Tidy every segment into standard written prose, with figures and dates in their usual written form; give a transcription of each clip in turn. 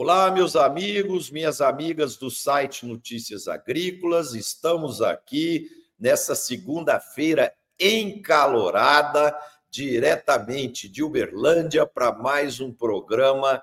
Olá, meus amigos, minhas amigas do site Notícias Agrícolas. Estamos aqui nessa segunda-feira encalorada, diretamente de Uberlândia, para mais um programa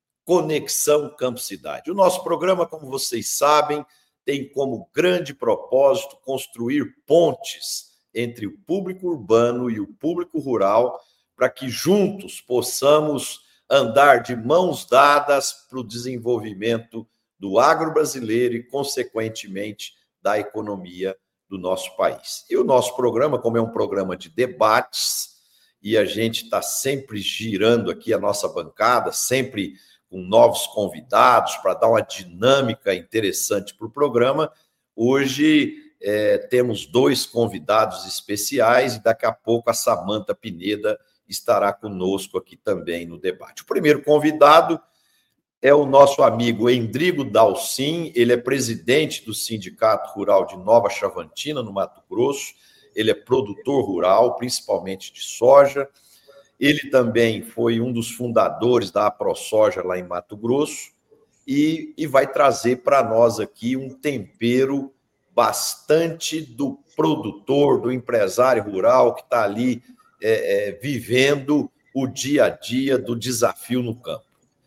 Conexão Campo-Cidade. O nosso programa, como vocês sabem, tem como grande propósito construir pontes entre o público urbano e o público rural, para que juntos possamos andar de mãos dadas para o desenvolvimento do agro brasileiro e, consequentemente, da economia do nosso país. E o nosso programa, como é um programa de debates, e a gente está sempre girando aqui a nossa bancada, sempre com novos convidados para dar uma dinâmica interessante para o programa, hoje temos dois convidados especiais e daqui a pouco a Samanta Pineda estará conosco aqui também no debate. O primeiro convidado é o nosso amigo Endrigo Dalcin, ele é presidente do Sindicato Rural de Nova Chavantina, no Mato Grosso, ele é produtor rural, principalmente de soja, ele também foi um dos fundadores da AproSoja lá em Mato Grosso e vai trazer para nós aqui um tempero bastante do produtor, do empresário rural que está ali vivendo o dia a dia do desafio no campo.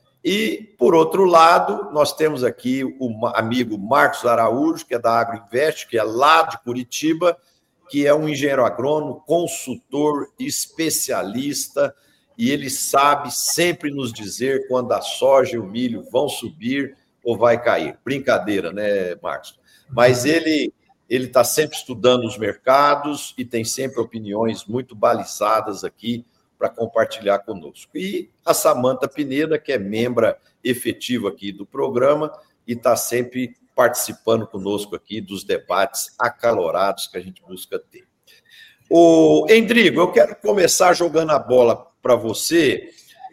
E, por outro lado, nós temos aqui o amigo Marcos Araújo, que é da Agroinvest, que é lá de Curitiba, que é um engenheiro agrônomo, consultor, especialista, e ele sabe sempre nos dizer quando a soja e o milho vão subir ou vai cair. Brincadeira, né, Marcos? Mas ele está sempre estudando os mercados e tem sempre opiniões muito balizadas aqui para compartilhar conosco. E a Samanta Pineda, que é membra efetiva aqui do programa e está sempre participando conosco aqui dos debates acalorados que a gente busca ter. Ô, Endrigo, eu quero começar jogando a bola para você.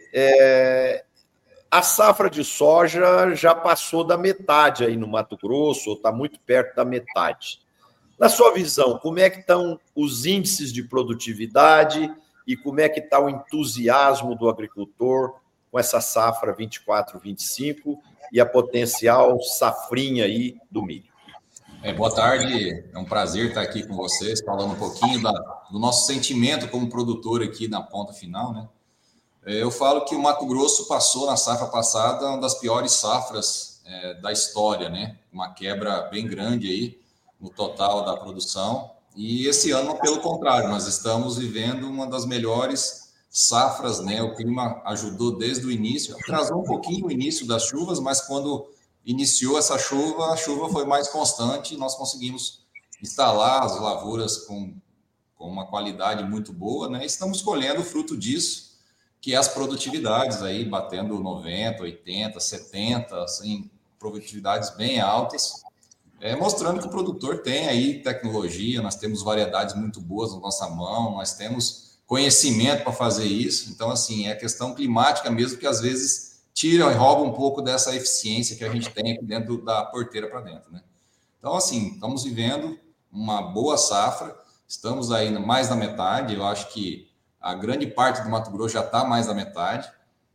A safra de soja já passou da metade aí no Mato Grosso, ou está muito perto da metade. Na sua visão, como é que estão os índices de produtividade e como é que está o entusiasmo do agricultor com essa safra 24-25 e a potencial safrinha aí do milho? Boa tarde, é um prazer estar aqui com vocês, falando um pouquinho do nosso sentimento como produtor aqui na ponta final, né? Eu falo que o Mato Grosso passou na safra passada uma das piores safras da história, né? Uma quebra bem grande aí no total da produção. E esse ano, pelo contrário, nós estamos vivendo uma das melhores safras, né? O clima ajudou desde o início, atrasou um pouquinho o início das chuvas, mas quando iniciou essa chuva, a chuva foi mais constante e nós conseguimos instalar as lavouras com uma qualidade muito boa, né? Estamos colhendo o fruto disso, que é as produtividades aí, batendo 90, 80, 70, assim, produtividades bem altas, mostrando que o produtor tem aí tecnologia, nós temos variedades muito boas na nossa mão, nós temos conhecimento para fazer isso. Então, assim, é questão climática mesmo que às vezes tira e rouba um pouco dessa eficiência que a gente tem aqui dentro da porteira para dentro, né? Então, assim, estamos vivendo uma boa safra, estamos aí mais da metade, eu acho que a grande parte do Mato Grosso já está mais da metade,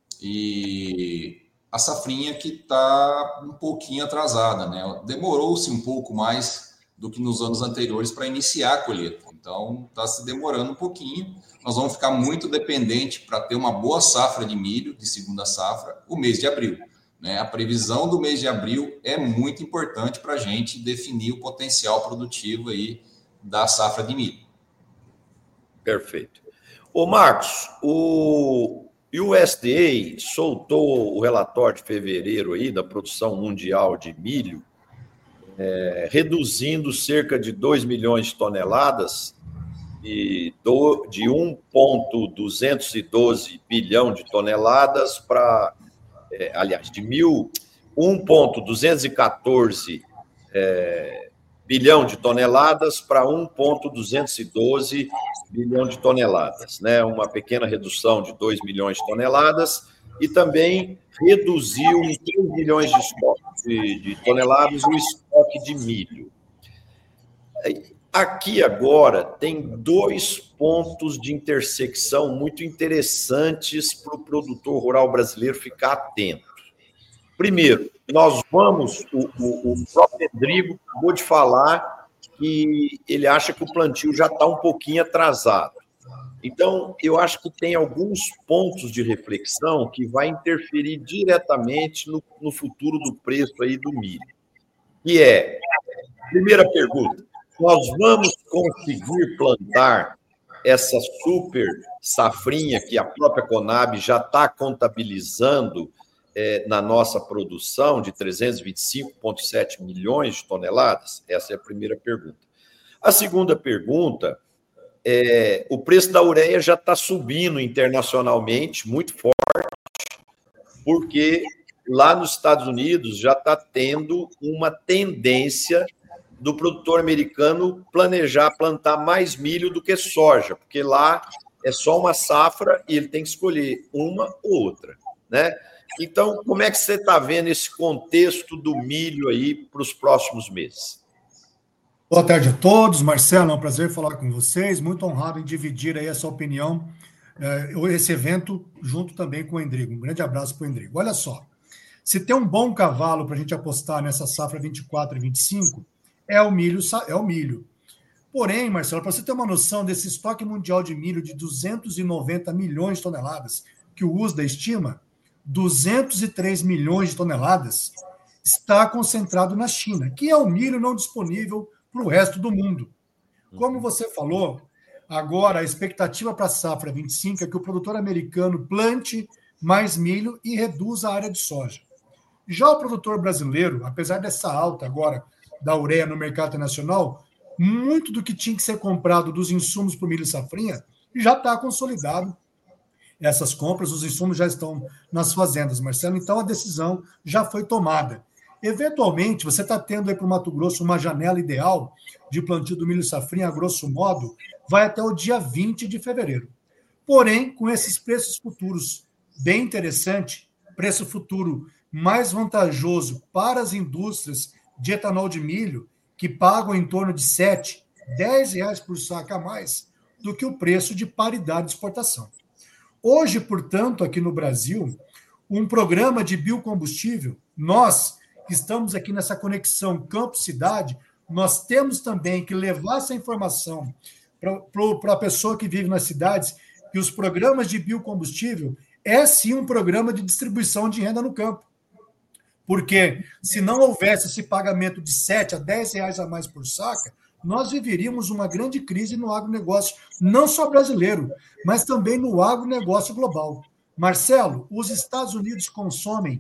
e a safrinha que está um pouquinho atrasada, né? Demorou-se um pouco mais do que nos anos anteriores para iniciar a colheita. Então, está se demorando um pouquinho. Nós vamos ficar muito dependente para ter uma boa safra de milho, de segunda safra, o mês de abril, né? A previsão do mês de abril é muito importante para a gente definir o potencial produtivo aí da safra de milho. Perfeito. Ô, Marcos, o USDA soltou o relatório de fevereiro aí da produção mundial de milho, reduzindo cerca de 2 milhões de toneladas de 1,212 bilhão de toneladas para, de 1,214 bilhão de toneladas para 1,212 bilhão de toneladas, né? Uma pequena redução de 2 milhões de toneladas e também reduziu em 3 milhões de toneladas o estoque de milho. Aqui agora tem dois pontos de intersecção muito interessantes para o produtor rural brasileiro ficar atento. Primeiro, nós vamos, o próprio Rodrigo acabou de falar que ele acha que o plantio já está um pouquinho atrasado. Então, eu acho que tem alguns pontos de reflexão que vai interferir diretamente no futuro do preço aí do milho. E primeira pergunta, nós vamos conseguir plantar essa super safrinha que a própria Conab já está contabilizando na nossa produção de 325,7 milhões de toneladas? Essa é a primeira pergunta. A segunda pergunta o preço da ureia já está subindo internacionalmente muito forte, porque lá nos Estados Unidos já está tendo uma tendência do produtor americano planejar plantar mais milho do que soja, porque lá é só uma safra e ele tem que escolher uma ou outra, né? Então, como é que você está vendo esse contexto do milho aí para os próximos meses? Boa tarde a todos. Marcelo, é um prazer falar com vocês. Muito honrado em dividir aí essa opinião, esse evento, junto também com o Endrigo. Um grande abraço para o Endrigo. Olha só, se tem um bom cavalo para a gente apostar nessa safra 24 e 25, é o milho. Porém, Marcelo, para você ter uma noção desse estoque mundial de milho de 290 milhões de toneladas, que o USDA estima, 203 milhões de toneladas está concentrado na China, que é o milho não disponível para o resto do mundo. Como você falou, agora a expectativa para a safra 25 é que o produtor americano plante mais milho e reduza a área de soja. Já o produtor brasileiro, apesar dessa alta agora da ureia no mercado internacional, muito do que tinha que ser comprado dos insumos para o milho safrinha já está consolidado. Essas compras, os insumos já estão nas fazendas, Marcelo, então a decisão já foi tomada. Eventualmente, você está tendo aí para o Mato Grosso uma janela ideal de plantio do milho safrinha, a grosso modo, vai até o dia 20 de fevereiro. Porém, com esses preços futuros bem interessante, preço futuro mais vantajoso para as indústrias de etanol de milho, que pagam em torno de R$7, R$10 por saca a mais do que o preço de paridade de exportação. Hoje, portanto, aqui no Brasil, um programa de biocombustível, nós que estamos aqui nessa conexão campo-cidade, nós temos também que levar essa informação para a pessoa que vive nas cidades, que os programas de biocombustível é sim um programa de distribuição de renda no campo. Porque se não houvesse esse pagamento de R$7 a R$10 a mais por saca, nós viveríamos uma grande crise no agronegócio, não só brasileiro, mas também no agronegócio global. Marcelo, os Estados Unidos consomem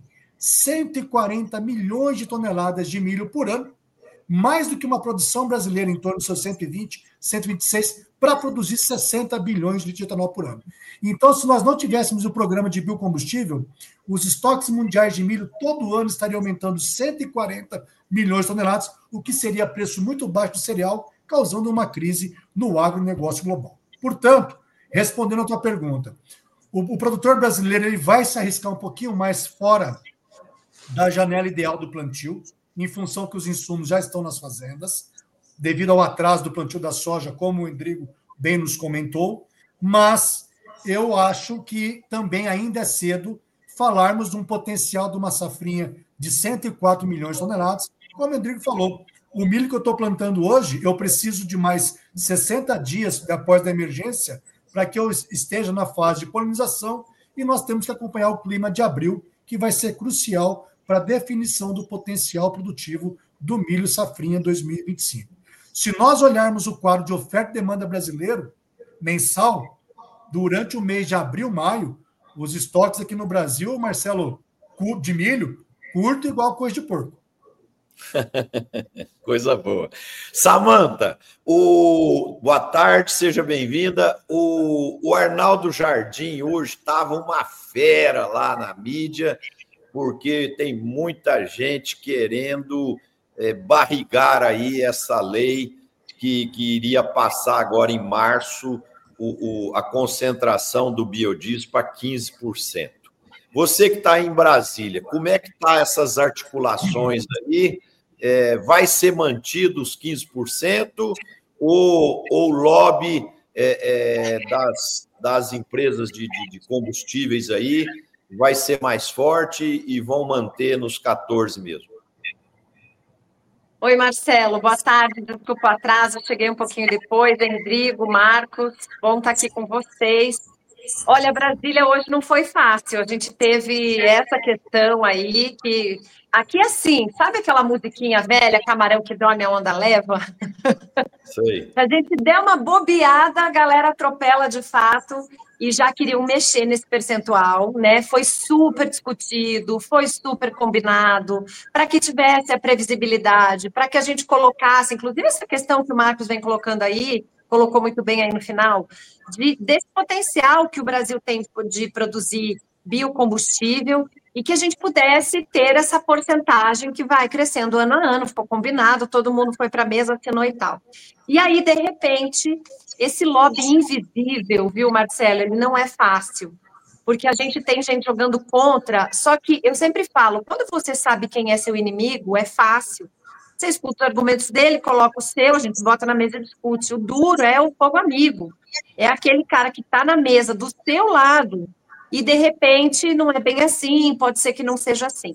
140 milhões de toneladas de milho por ano, mais do que uma produção brasileira em torno de seus 120, 126, para produzir 60 bilhões de etanol por ano. Então, se nós não tivéssemos o programa de biocombustível, os estoques mundiais de milho todo ano estariam aumentando 140 milhões de toneladas, o que seria preço muito baixo do cereal, causando uma crise no agronegócio global. Portanto, respondendo a tua pergunta, o produtor brasileiro ele vai se arriscar um pouquinho mais fora da janela ideal do plantio, em função que os insumos já estão nas fazendas, devido ao atraso do plantio da soja, como o Endrigo bem nos comentou, mas eu acho que também ainda é cedo falarmos de um potencial de uma safrinha de 104 milhões de toneladas, como o Endrigo falou. O milho que eu estou plantando hoje, eu preciso de mais 60 dias após a emergência para que eu esteja na fase de polinização e nós temos que acompanhar o clima de abril, que vai ser crucial para a definição do potencial produtivo do milho safrinha 2025. Se nós olharmos o quadro de oferta e demanda brasileiro, mensal, durante o mês de abril, maio, os estoques aqui no Brasil, Marcelo, de milho, curto igual coisa de porco. Coisa boa. Samanta, boa tarde, seja bem-vinda. O Arnaldo Jardim hoje estava uma fera lá na mídia, porque tem muita gente querendo barrigar aí essa lei que iria passar agora em março a concentração do biodiesel para 15%. Você que está em Brasília, como é que está essas articulações aí? Vai ser mantido os 15% ou o lobby das empresas de combustíveis aí vai ser mais forte e vão manter nos 14 mesmo? Oi, Marcelo, boa tarde, desculpa o atraso, cheguei um pouquinho depois, Rodrigo, Marcos, bom estar aqui com vocês. Olha, Brasília hoje não foi fácil, a gente teve essa questão aí, que aqui assim, sabe aquela musiquinha velha, camarão que dorme a onda leva? Sei. Se a gente der uma bobeada, a galera atropela de fato e já queriam mexer nesse percentual, né? Foi super discutido, foi super combinado, para que tivesse a previsibilidade, para que a gente colocasse, inclusive essa questão que o Marcos vem colocando aí, colocou muito bem aí no final, desse potencial que o Brasil tem de produzir biocombustível e que a gente pudesse ter essa porcentagem que vai crescendo ano a ano, ficou combinado, todo mundo foi para a mesa, assinou e tal. E aí, de repente, esse lobby invisível, viu, Marcelo, ele não é fácil, porque a gente tem gente jogando contra, só que eu sempre falo, quando você sabe quem é seu inimigo, é fácil. Você escuta os argumentos dele, coloca o seu, a gente bota na mesa e discute. O duro é o fogo amigo, é aquele cara que está na mesa do seu lado e, de repente, não é bem assim, pode ser que não seja assim.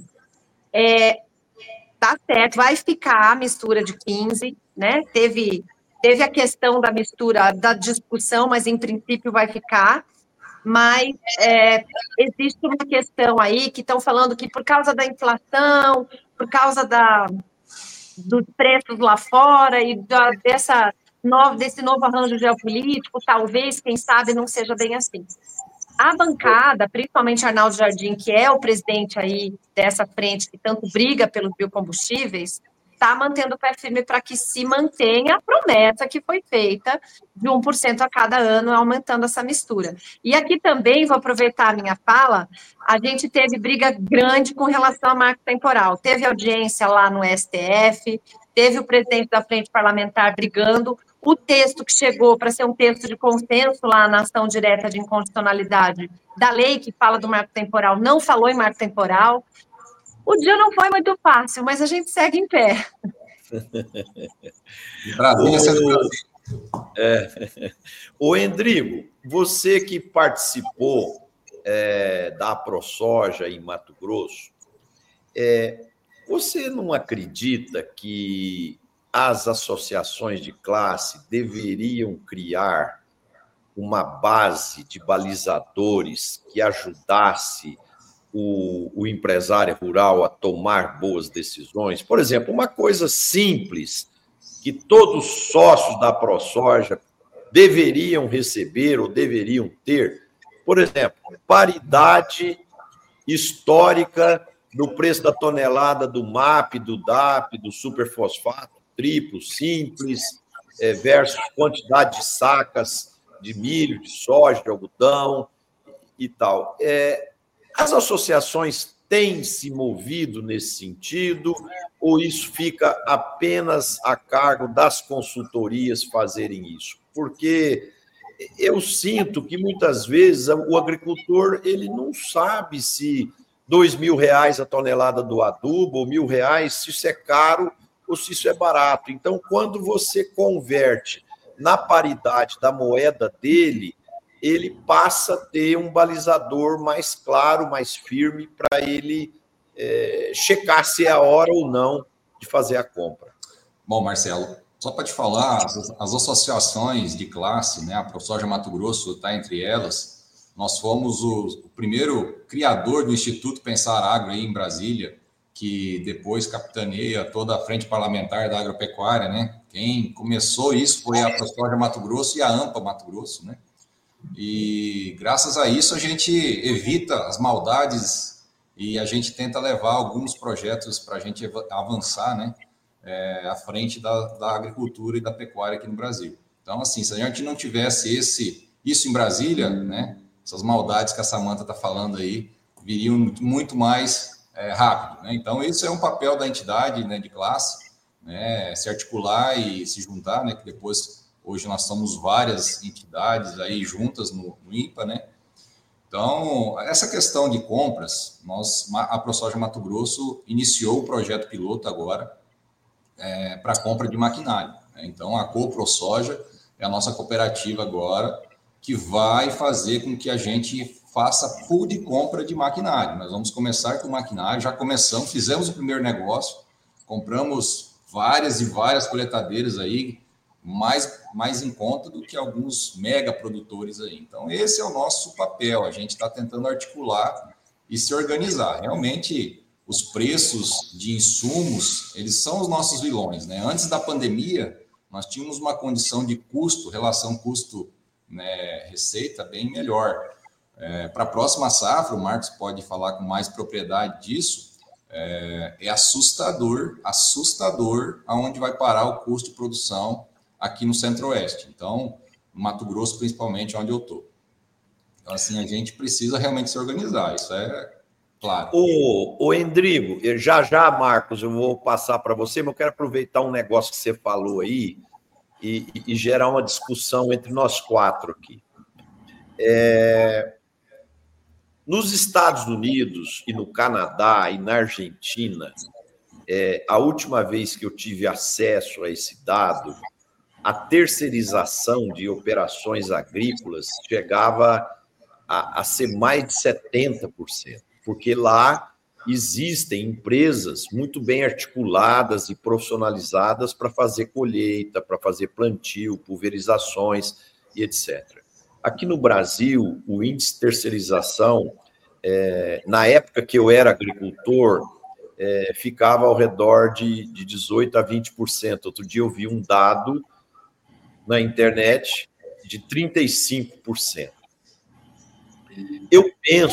Tá certo, vai ficar a mistura de 15, né? Teve a questão da mistura, da discussão, mas em princípio vai ficar. Mas existe uma questão aí que estão falando que por causa da inflação, por causa dos preços lá fora e desse novo arranjo geopolítico, talvez, quem sabe, não seja bem assim. A bancada, principalmente Arnaldo Jardim, que é o presidente aí dessa frente que tanto briga pelos biocombustíveis, está mantendo o pé firme para que se mantenha a promessa que foi feita de 1% a cada ano, aumentando essa mistura. E aqui também, vou aproveitar a minha fala, a gente teve briga grande com relação à marca temporal. Teve audiência lá no STF, teve o presidente da frente parlamentar brigando, o texto que chegou para ser um texto de consenso lá na ação direta de inconstitucionalidade da lei que fala do marco temporal, não falou em marco temporal. O dia não foi muito fácil, mas a gente segue em pé. Brasília sendo Brasil. Ô, Endrigo, você que participou da ProSoja em Mato Grosso, você não acredita que as associações de classe deveriam criar uma base de balizadores que ajudasse o empresário rural a tomar boas decisões? Por exemplo, uma coisa simples que todos os sócios da ProSoja deveriam receber ou deveriam ter, por exemplo, paridade histórica no preço da tonelada do MAP, do DAP, do superfosfato, triplo, simples, versus quantidade de sacas de milho, de soja, de algodão e tal. As associações têm se movido nesse sentido ou isso fica apenas a cargo das consultorias fazerem isso? Porque eu sinto que muitas vezes o agricultor ele não sabe se R$2.000 a tonelada do adubo ou R$1.000, se isso é caro ou se isso é barato. Então, quando você converte na paridade da moeda dele, ele passa a ter um balizador mais claro, mais firme, para ele checar se é a hora ou não de fazer a compra. Bom, Marcelo, só para te falar, as associações de classe, né, a ProSoja Mato Grosso está entre elas. Nós fomos o primeiro criador do Instituto Pensar Agro aí em Brasília, que depois capitaneia toda a frente parlamentar da agropecuária, né? Quem começou isso foi a ProSoja Mato Grosso e a AMPA Mato Grosso, né? E graças a isso a gente evita as maldades e a gente tenta levar alguns projetos para a gente avançar, né? À frente da agricultura e da pecuária aqui no Brasil. Então, assim, se a gente não tivesse isso em Brasília, né? Essas maldades que a Samanta está falando aí viriam muito mais rápido, né? Então, isso é um papel da entidade, né, de classe, né? Se articular e se juntar, né? Que depois, hoje nós somos várias entidades aí juntas no INPA, né? Então, essa questão de compras, a ProSoja Mato Grosso iniciou o projeto piloto agora para compra de maquinário, né? Então, a CoProSoja é a nossa cooperativa agora que vai fazer com que a gente faça pool de compra de maquinário. Nós vamos começar com maquinário, já começamos, fizemos o primeiro negócio, compramos várias e várias coletadeiras aí, mais em conta do que alguns mega produtores aí. Então, esse é o nosso papel, a gente está tentando articular e se organizar. Realmente, os preços de insumos, eles são os nossos vilões, né? Antes da pandemia, nós tínhamos uma condição de custo, relação custo, né, receita bem melhor. Para a próxima safra, o Marcos pode falar com mais propriedade disso, é assustador aonde vai parar o custo de produção aqui no Centro-Oeste. Então, no Mato Grosso, principalmente, onde eu estou. Então, assim, a gente precisa realmente se organizar, isso é claro. Ô Endrigo, já, Marcos, eu vou passar para você, mas eu quero aproveitar um negócio que você falou aí e gerar uma discussão entre nós quatro aqui. Nos Estados Unidos e no Canadá e na Argentina, a última vez que eu tive acesso a esse dado, a terceirização de operações agrícolas chegava a ser mais de 70%, porque lá existem empresas muito bem articuladas e profissionalizadas para fazer colheita, para fazer plantio, pulverizações e etc. Aqui no Brasil, o índice de terceirização, na época que eu era agricultor, ficava ao redor de 18% a 20%. Outro dia eu vi um dado na internet de 35%. Eu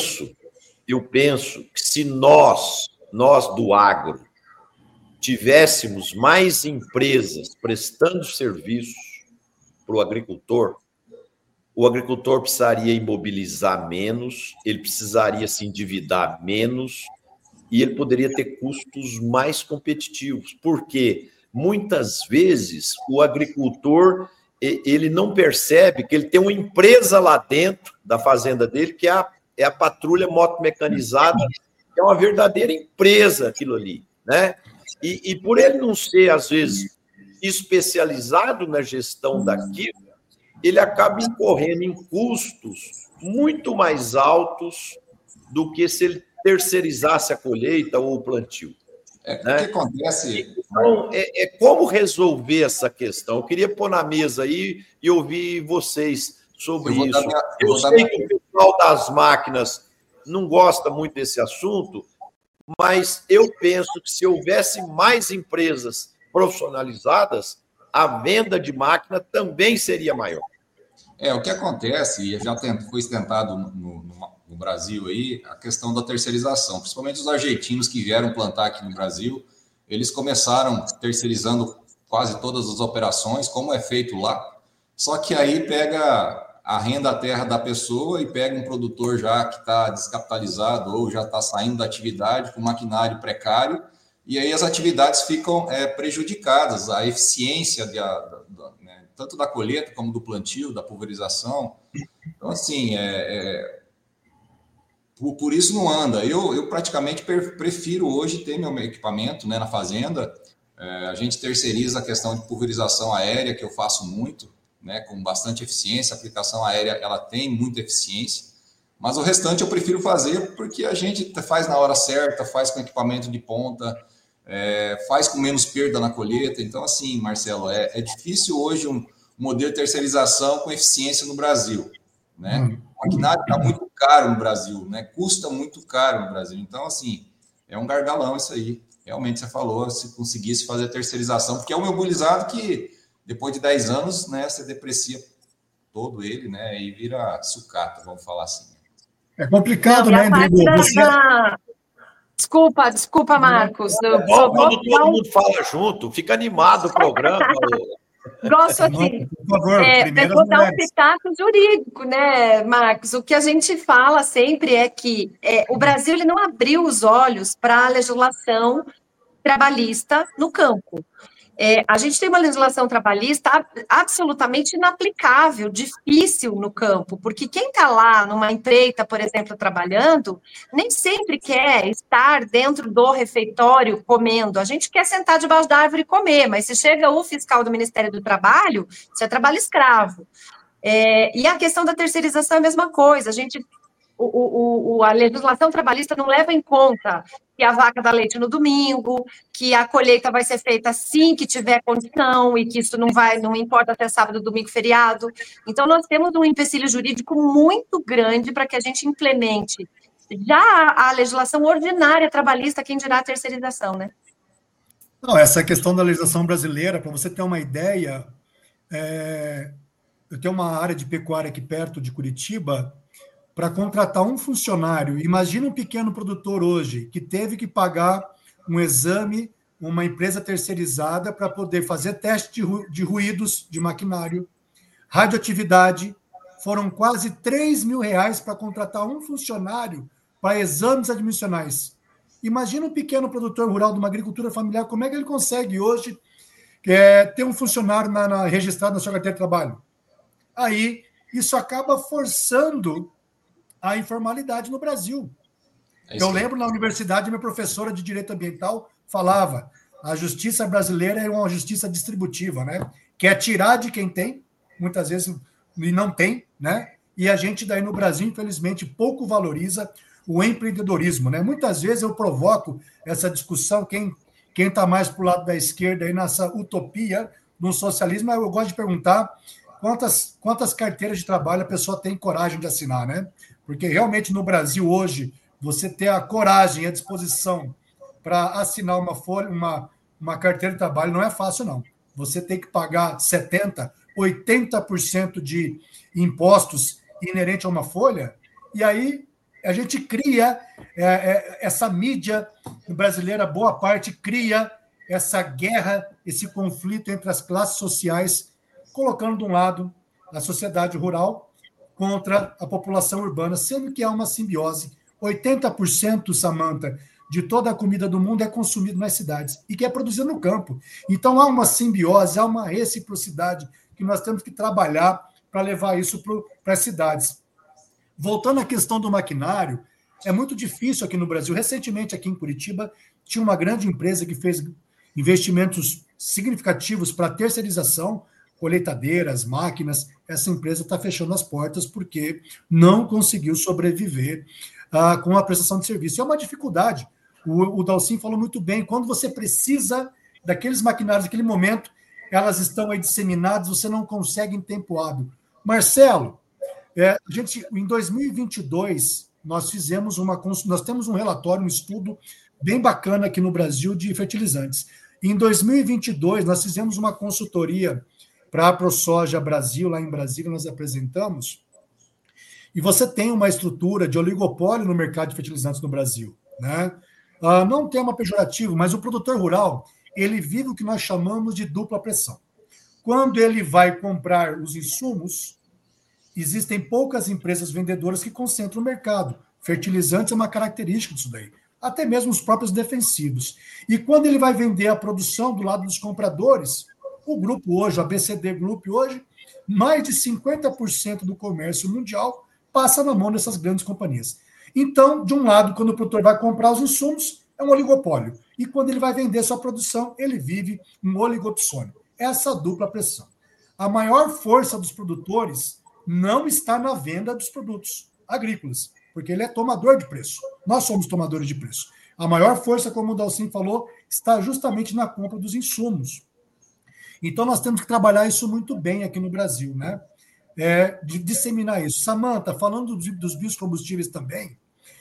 penso que se nós do agro, tivéssemos mais empresas prestando serviços para o agricultor precisaria imobilizar menos, ele precisaria se endividar menos e ele poderia ter custos mais competitivos, porque muitas vezes o agricultor ele não percebe que ele tem uma empresa lá dentro da fazenda dele, que é a patrulha motomecanizada, que é uma verdadeira empresa aquilo ali, né? E por ele não ser, às vezes, especializado na gestão daquilo, ele acaba incorrendo em custos muito mais altos do que se ele terceirizasse a colheita ou o plantio. O que acontece? Então, como resolver essa questão? Eu queria pôr na mesa aí e ouvir vocês sobre isso. Eu sei que o pessoal das máquinas não gosta muito desse assunto, mas eu penso que se houvesse mais empresas profissionalizadas, a venda de máquina também seria maior. O que acontece, e já foi tentado no Brasil aí, a questão da terceirização, principalmente os argentinos que vieram plantar aqui no Brasil, eles começaram terceirizando quase todas as operações, como é feito lá, só que aí pega a renda à terra da pessoa e pega um produtor já que está descapitalizado ou já está saindo da atividade com maquinário precário, e aí as atividades ficam prejudicadas, a eficiência tanto da colheita como do plantio, da pulverização. Então, assim, por isso não anda. Eu praticamente prefiro hoje ter meu equipamento, né, na fazenda. A gente terceiriza a questão de pulverização aérea, que eu faço muito, né, com bastante eficiência. A aplicação aérea ela tem muita eficiência, mas o restante eu prefiro fazer porque a gente faz na hora certa, faz com equipamento de ponta, faz com menos perda na colheita. Então, assim, Marcelo, é difícil hoje um modelo de terceirização com eficiência no Brasil, né? O maquinário está muito caro no Brasil, né? Custa muito caro no Brasil. Então, assim, é um gargalão isso aí. Realmente, você falou, se conseguisse fazer a terceirização, porque é um imobilizado que, depois de 10 anos, né, você deprecia todo ele, né, e vira sucata, vamos falar assim. É complicado, né, Rodrigo? Desculpa, Marcos. Quando todo mundo fala junto, fica animado o programa. Gosto assim. Por favor, eu vou dar um pitaco jurídico, né, Marcos? O que a gente fala sempre é que o Brasil ele não abriu os olhos para a legislação trabalhista no campo. A gente tem uma legislação trabalhista absolutamente inaplicável, difícil no campo, porque quem está lá numa empreita, por exemplo, trabalhando, nem sempre quer estar dentro do refeitório comendo. A gente quer sentar debaixo da árvore e comer, mas se chega o fiscal do Ministério do Trabalho, isso é trabalho escravo. E a questão da terceirização é a mesma coisa. A legislação trabalhista não leva em conta que a vaca dá leite no domingo, que a colheita vai ser feita assim que tiver condição e que isso não importa até sábado, domingo, feriado. Então, nós temos um empecilho jurídico muito grande para que a gente implemente já a legislação ordinária trabalhista, quem dirá a terceirização, né? Não, essa questão da legislação brasileira, para você ter uma ideia, eu tenho uma área de pecuária aqui perto de Curitiba. Para contratar um funcionário, imagina um pequeno produtor hoje que teve que pagar um exame, uma empresa terceirizada para poder fazer teste de ruídos de maquinário, radioatividade, foram quase R$3.000 para contratar um funcionário para exames admissionais. Imagina um pequeno produtor rural de uma agricultura familiar, como é que ele consegue hoje ter um funcionário registrado na sua carteira de trabalho? Aí, isso acaba forçando a informalidade no Brasil. Eu lembro na universidade, minha professora de Direito Ambiental falava, a justiça brasileira é uma justiça distributiva, né? Que é tirar de quem tem, muitas vezes e não tem, né? E a gente daí no Brasil, infelizmente, pouco valoriza o empreendedorismo, né? Muitas vezes eu provoco essa discussão, quem está mais para o lado da esquerda aí nessa utopia do socialismo, eu gosto de perguntar quantas carteiras de trabalho a pessoa tem coragem de assinar, né? Porque realmente no Brasil hoje, você ter a coragem e a disposição para assinar uma folha, uma carteira de trabalho não é fácil, não. Você tem que pagar 70%, 80% de impostos inerente a uma folha, e aí a gente cria essa mídia brasileira, boa parte, cria essa guerra, esse conflito entre as classes sociais, colocando de um lado a sociedade rural contra a população urbana, sendo que há uma simbiose. 80%, Samantha, de toda a comida do mundo é consumido nas cidades e que é produzida no campo. Então, há uma simbiose, há uma reciprocidade que nós temos que trabalhar para levar isso para as cidades. Voltando à questão do maquinário, é muito difícil aqui no Brasil. Recentemente, aqui em Curitiba, tinha uma grande empresa que fez investimentos significativos para terceirização, colheitadeiras, máquinas. Essa empresa está fechando as portas porque não conseguiu sobreviver com a prestação de serviço. É uma dificuldade. O Dalcin falou muito bem, quando você precisa daqueles maquinários naquele momento, elas estão aí disseminadas, você não consegue em tempo hábil. Marcelo, em 2022, nós temos um relatório, um estudo bem bacana aqui no Brasil de fertilizantes. Em 2022, nós fizemos uma consultoria para a ProSoja Brasil, lá em Brasília, nós apresentamos, e você tem uma estrutura de oligopólio no mercado de fertilizantes no Brasil, né? Não tem tema pejorativo, mas o produtor rural, ele vive o que nós chamamos de dupla pressão. Quando ele vai comprar os insumos, existem poucas empresas vendedoras que concentram o mercado. Fertilizantes é uma característica disso daí. Até mesmo os próprios defensivos. E quando ele vai vender a produção do lado dos compradores, o grupo hoje, a BCD Group hoje, mais de 50% do comércio mundial passa na mão dessas grandes companhias. Então, de um lado, quando o produtor vai comprar os insumos, é um oligopólio. E quando ele vai vender sua produção, ele vive um oligopsônio. Essa dupla pressão. A maior força dos produtores não está na venda dos produtos agrícolas, porque ele é tomador de preço. Nós somos tomadores de preço. A maior força, como o Dalcin falou, está justamente na compra dos insumos. Então, nós temos que trabalhar isso muito bem aqui no Brasil, né? De disseminar isso. Samantha, falando dos biocombustíveis também,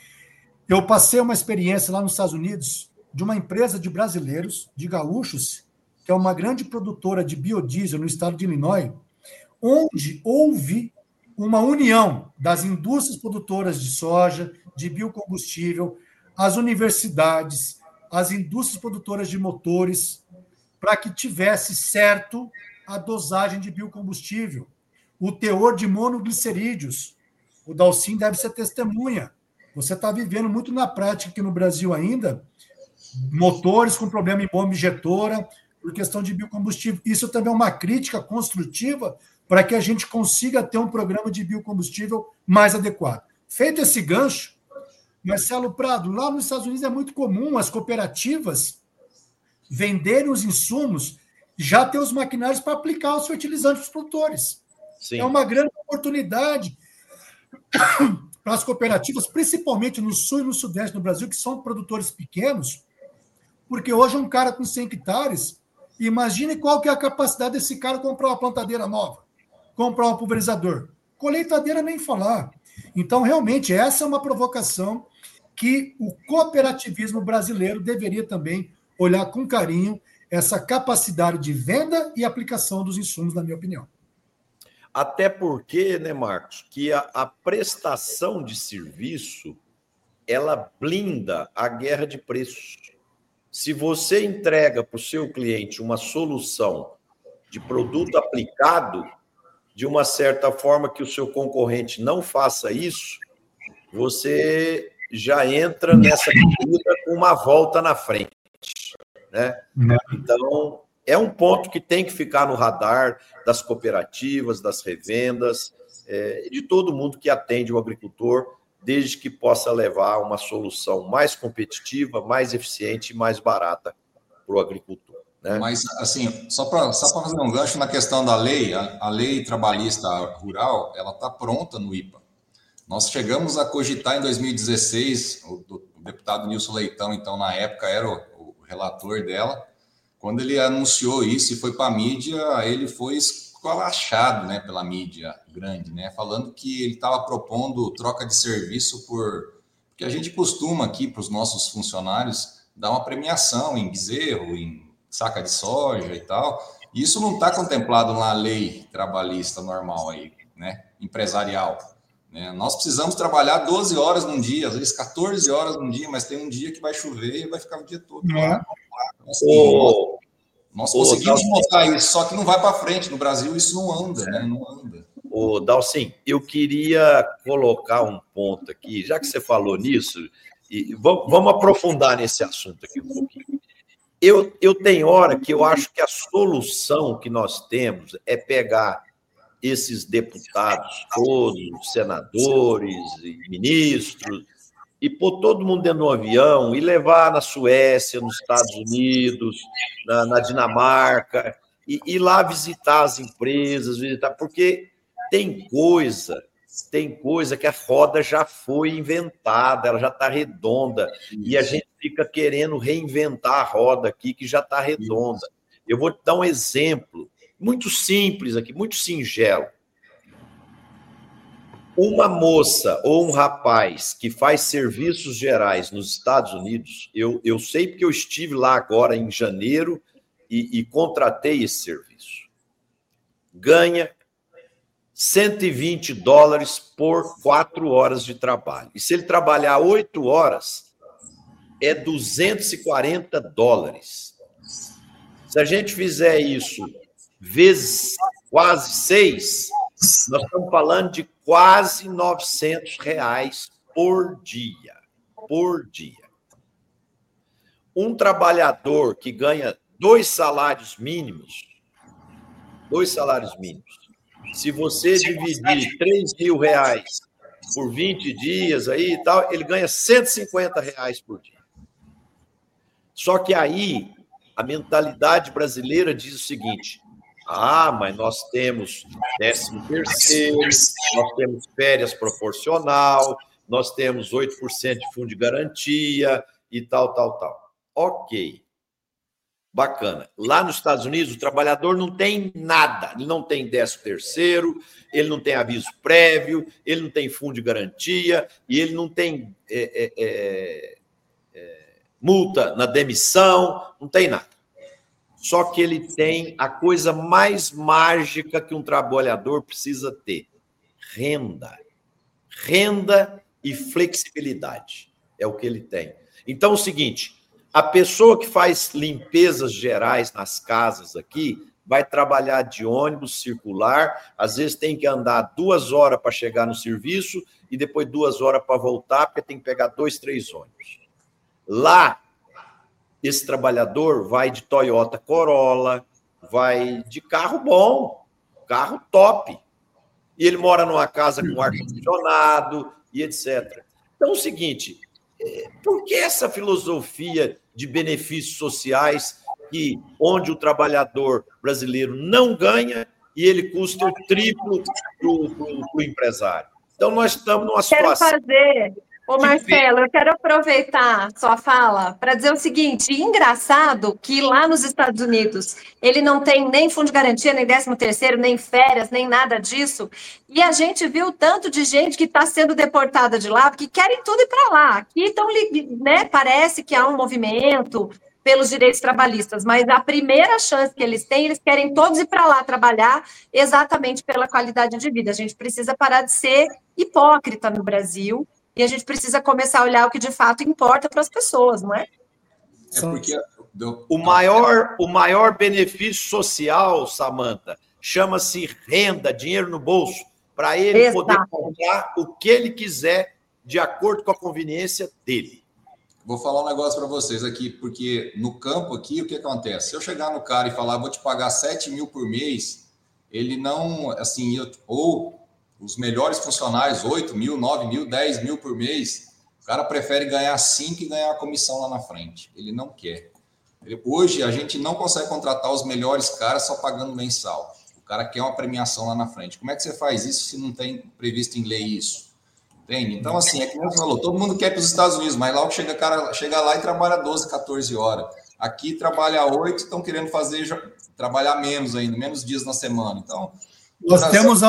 eu passei uma experiência lá nos Estados Unidos de uma empresa de brasileiros, de gaúchos, que é uma grande produtora de biodiesel no estado de Illinois, onde houve uma união das indústrias produtoras de soja, de biocombustível, as universidades, as indústrias produtoras de motores, para que tivesse certo a dosagem de biocombustível, o teor de monoglicerídeos. O Dalcin deve ser testemunha. Você está vivendo muito na prática aqui no Brasil ainda, motores com problema em bomba injetora, por questão de biocombustível. Isso também é uma crítica construtiva para que a gente consiga ter um programa de biocombustível mais adequado. Feito esse gancho, Marcelo Prado, lá nos Estados Unidos é muito comum as cooperativas venderem os insumos, já ter os maquinários para aplicar os fertilizantes para os produtores. Sim. É uma grande oportunidade para as cooperativas, principalmente no sul e no sudeste do Brasil, que são produtores pequenos, porque hoje um cara com 100 hectares, imagine qual que é a capacidade desse cara comprar uma plantadeira nova, comprar um pulverizador. Colheitadeira nem falar. Então, realmente, essa é uma provocação que o cooperativismo brasileiro deveria também olhar com carinho essa capacidade de venda e aplicação dos insumos, na minha opinião. Até porque, né, Marcos, que a prestação de serviço, ela blinda a guerra de preços. Se você entrega para o seu cliente uma solução de produto aplicado, de uma certa forma que o seu concorrente não faça isso, você já entra nessa corrida com uma volta na frente, né? Então, é um ponto que tem que ficar no radar das cooperativas, das revendas, de todo mundo que atende o agricultor, desde que possa levar uma solução mais competitiva, mais eficiente e mais barata para o agricultor. Né? Mas, assim, só para fazer um gancho na questão da lei, a lei trabalhista rural, ela está pronta no IPA. Nós chegamos a cogitar em 2016, o deputado Nilson Leitão, então, na época, era o relator dela. Quando ele anunciou isso e foi para a mídia, ele foi esculachado, né, pela mídia grande, né, falando que ele estava propondo troca de serviço porque a gente costuma aqui, para os nossos funcionários, dar uma premiação em bezerro, em saca de soja e tal. Isso não está contemplado na lei trabalhista normal aí, né, empresarial. Né? Nós precisamos trabalhar 12 horas num dia, às vezes 14 horas num dia, mas tem um dia que vai chover e vai ficar o dia todo lá. Então, assim, nós conseguimos montar isso, só que não vai para frente. No Brasil isso não anda, né? Não anda. Ô, Dalcin, eu queria colocar um ponto aqui, já que você falou nisso, e vamos aprofundar nesse assunto aqui um pouquinho. Eu tenho hora que eu acho que a solução que nós temos é pegar esses deputados todos, senadores e ministros, e pôr todo mundo dentro do avião e levar na Suécia, nos Estados Unidos, na Dinamarca, e ir lá visitar as empresas, porque tem coisa que a roda já foi inventada, ela já está redonda, e a gente fica querendo reinventar a roda aqui, que já está redonda. Eu vou te dar um exemplo muito simples aqui, muito singelo. Uma moça ou um rapaz que faz serviços gerais nos Estados Unidos, eu sei porque eu estive lá agora em janeiro e contratei esse serviço, ganha $120 por 4 horas de trabalho. E se ele trabalhar 8 horas, é $240. Se a gente fizer isso vezes quase 6, nós estamos falando de quase R$900 por dia. Por dia. Um trabalhador que ganha 2 salários mínimos, se você dividir R$3.000 por 20 dias aí e tal, ele ganha R$150 por dia. Só que aí a mentalidade brasileira diz o seguinte: mas nós temos 13º, nós temos férias proporcional, nós temos 8% de fundo de garantia e tal. Ok. Bacana. Lá nos Estados Unidos, o trabalhador não tem nada. Ele não tem 13º, ele não tem aviso prévio, ele não tem fundo de garantia e ele não tem multa na demissão, não tem nada. Só que ele tem a coisa mais mágica que um trabalhador precisa ter: renda. Renda e flexibilidade. É o que ele tem. Então, é o seguinte: a pessoa que faz limpezas gerais nas casas aqui vai trabalhar de ônibus circular, às vezes tem que andar 2 horas para chegar no serviço e depois 2 horas para voltar, porque tem que pegar 2, 3 ônibus. Lá, esse trabalhador vai de Toyota Corolla, vai de carro bom, carro top. E ele mora numa casa com ar-condicionado e etc. Então, é o seguinte: por que essa filosofia de benefícios sociais onde o trabalhador brasileiro não ganha e ele custa o triplo para o empresário. Então, nós estamos numa situação... Ô, Marcelo, eu quero aproveitar sua fala para dizer o seguinte, engraçado que lá nos Estados Unidos ele não tem nem fundo de garantia, nem 13º, nem férias, nem nada disso, e a gente viu tanto de gente que está sendo deportada de lá, porque querem tudo ir para lá. Aqui então, né, parece que há um movimento pelos direitos trabalhistas, mas a primeira chance que eles têm, eles querem todos ir para lá trabalhar exatamente pela qualidade de vida. A gente precisa parar de ser hipócrita no Brasil, e a gente precisa começar a olhar o que de fato importa para as pessoas, não é? É porque o maior benefício social, Samantha, chama-se renda, dinheiro no bolso, para ele poder comprar o que ele quiser de acordo com a conveniência dele. Vou falar um negócio para vocês aqui, porque no campo aqui, o que acontece? Se eu chegar no cara e falar, vou te pagar 7 mil por mês, ele não, assim, ou os melhores funcionários, 8 mil, 9 mil, 10 mil por mês, o cara prefere ganhar 5 e ganhar a comissão lá na frente. Ele não quer. Hoje, a gente não consegue contratar os melhores caras só pagando mensal. O cara quer uma premiação lá na frente. Como é que você faz isso se não tem previsto em lei isso? Entende? Então, assim, é como você falou, todo mundo quer ir para os Estados Unidos, mas logo chega lá e trabalha 12, 14 horas. Aqui trabalha 8, estão querendo trabalhar menos ainda, menos dias na semana. Então, nós temos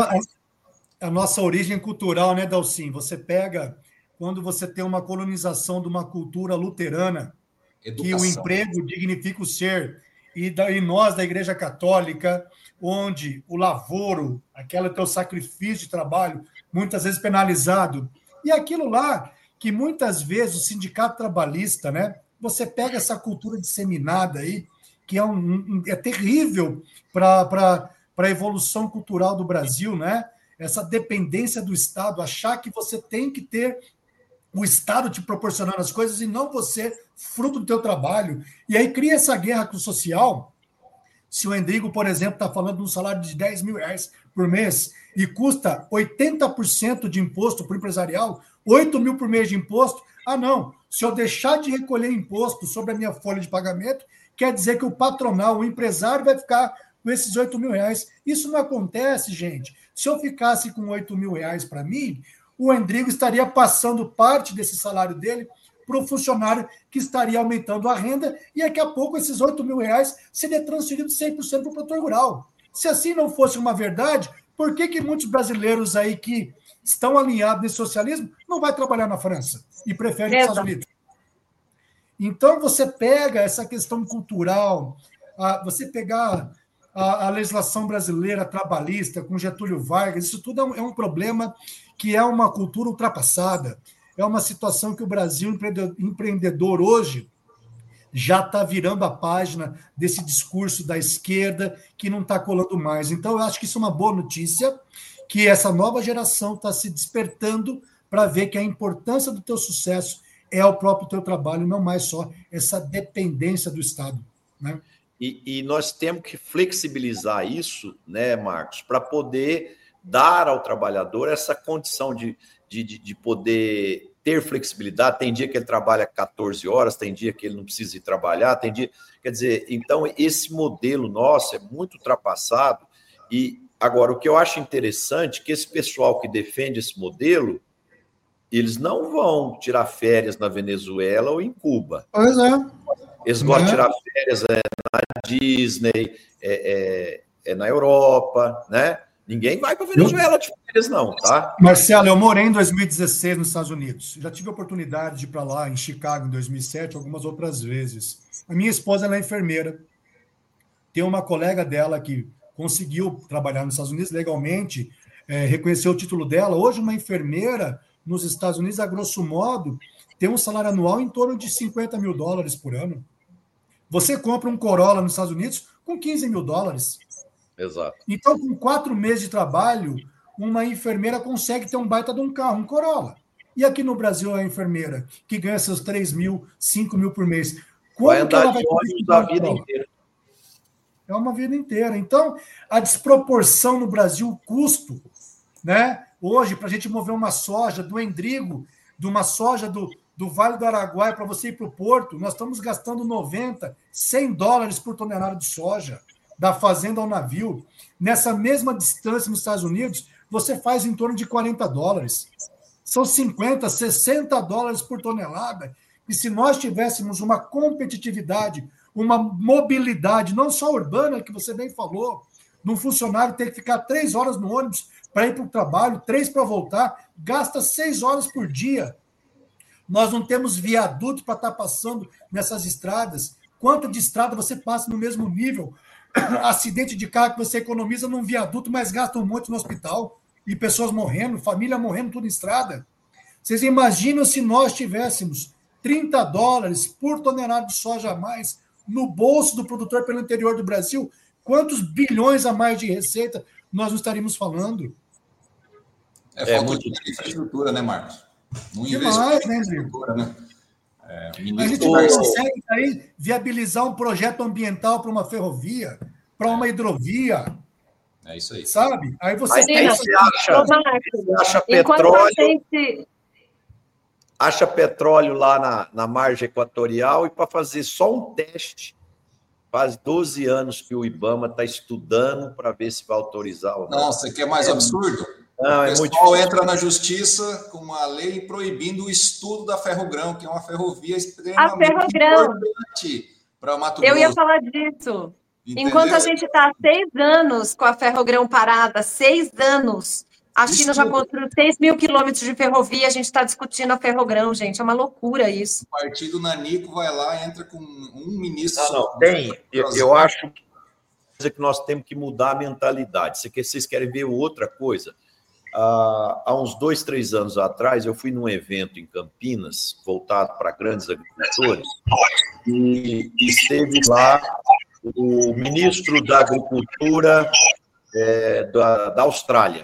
a nossa origem cultural, né, Dalcin? Você pega, quando você tem uma colonização de uma cultura luterana, educação, que o emprego dignifica o ser, e nós, da Igreja Católica, onde o lavoro, aquele teu sacrifício de trabalho, muitas vezes penalizado, e aquilo lá que muitas vezes o sindicato trabalhista, né, você pega essa cultura disseminada aí, que é terrível para a evolução cultural do Brasil, né? Essa dependência do Estado, achar que você tem que ter o Estado te proporcionando as coisas e não você, fruto do teu trabalho. E aí cria essa guerra social. Se o Endrigo, por exemplo, está falando de um salário de 10 mil reais por mês e custa 80% de imposto para o empresarial, 8 mil por mês de imposto, não, se eu deixar de recolher imposto sobre a minha folha de pagamento, quer dizer que o patronal, o empresário, vai ficar com esses 8 mil reais. Isso não acontece, gente. Se eu ficasse com 8 mil reais para mim, o Endrigo estaria passando parte desse salário dele para o funcionário que estaria aumentando a renda e daqui a pouco esses 8 mil reais seriam transferidos 100% para o produtor rural. Se assim não fosse uma verdade, por que muitos brasileiros aí que estão alinhados nesse socialismo não vai trabalhar na França e preferem os Estados Unidos? Então, você pega essa questão cultural, você pegar a legislação brasileira trabalhista com Getúlio Vargas, isso tudo é um problema que é uma cultura ultrapassada. É uma situação que o Brasil empreendedor hoje já está virando a página desse discurso da esquerda que não está colando mais. Então, eu acho que isso é uma boa notícia, que essa nova geração está se despertando para ver que a importância do teu sucesso é o próprio teu trabalho, não mais só essa dependência do Estado, né? E nós temos que flexibilizar isso, né, Marcos, para poder dar ao trabalhador essa condição de poder ter flexibilidade. Tem dia que ele trabalha 14 horas, tem dia que ele não precisa ir trabalhar, tem dia... Quer dizer, então, esse modelo nosso é muito ultrapassado. E, agora, o que eu acho interessante é que esse pessoal que defende esse modelo, eles não vão tirar férias na Venezuela ou em Cuba. Pois é. Eles gostam de tirar férias na Disney, na Europa, né? Ninguém vai para a Venezuela de férias, não, tá? Marcelo, eu morei em 2016 nos Estados Unidos. Já tive a oportunidade de ir para lá, em Chicago, em 2007, algumas outras vezes. A minha esposa ela é enfermeira. Tem uma colega dela que conseguiu trabalhar nos Estados Unidos legalmente, reconheceu o título dela. Hoje, uma enfermeira nos Estados Unidos, a grosso modo, tem um salário anual em torno de $50 mil por ano. Você compra um Corolla nos Estados Unidos com $15 mil. Exato. Então, com 4 meses de trabalho, uma enfermeira consegue ter um baita de um carro, um Corolla. E aqui no Brasil, a enfermeira que ganha seus 3 mil, 5 mil por mês, vai andar de ônibus a vida inteira. É uma vida inteira. Então, a desproporção no Brasil, o custo, né? Hoje, para a gente mover uma soja do Endrigo, de uma soja do Vale do Araguaia para você ir para o Porto, nós estamos gastando $90, $100 por tonelada de soja. da fazenda ao navio, nessa mesma distância nos Estados Unidos, você faz em torno de $40. São 50, 60 dólares por tonelada. E se nós tivéssemos uma competitividade, uma mobilidade, não só urbana, que você bem falou, de um funcionário ter que ficar 3 horas no ônibus para ir para o trabalho, 3 para voltar, gasta 6 horas por dia. Nós não temos viaduto para estar passando nessas estradas. Quanto de estrada você passa no mesmo nível? Acidente de carro que você economiza num viaduto, mas gasta um monte no hospital, e pessoas morrendo, família morrendo, tudo em estrada. Vocês imaginam se nós tivéssemos $30 por tonelada de soja a mais no bolso do produtor pelo interior do Brasil? Quantos bilhões a mais de receita nós não estaríamos falando? Falta de infraestrutura, né, Marcos? Não demais, né, infraestrutura, né? A gente não consegue aí viabilizar um projeto ambiental para uma ferrovia, para uma hidrovia. É isso aí. Sabe? Aí você acha petróleo. Acha petróleo lá na margem equatorial, e para fazer só um teste, faz 12 anos que o IBAMA está estudando para ver se vai autorizar ou não. Não, você quer mais absurdo? Não, o pessoal entra na justiça com uma lei proibindo o estudo da Ferrogrão, que é uma ferrovia extremamente importante para Mato Grosso. Eu ia falar disso. Entendeu? Enquanto a gente está há 6 anos com a Ferrogrão parada, 6 anos, a China já construiu 6 mil quilômetros de ferrovia, a gente está discutindo a Ferrogrão, gente, é uma loucura isso. O partido Nanico vai lá, entra com um ministro... Não, tem. Eu acho que nós temos que mudar a mentalidade. Vocês querem ver outra coisa? Há uns 2, 3 anos atrás, eu fui num evento em Campinas, voltado para grandes agricultores, e esteve lá o ministro da Agricultura da Austrália.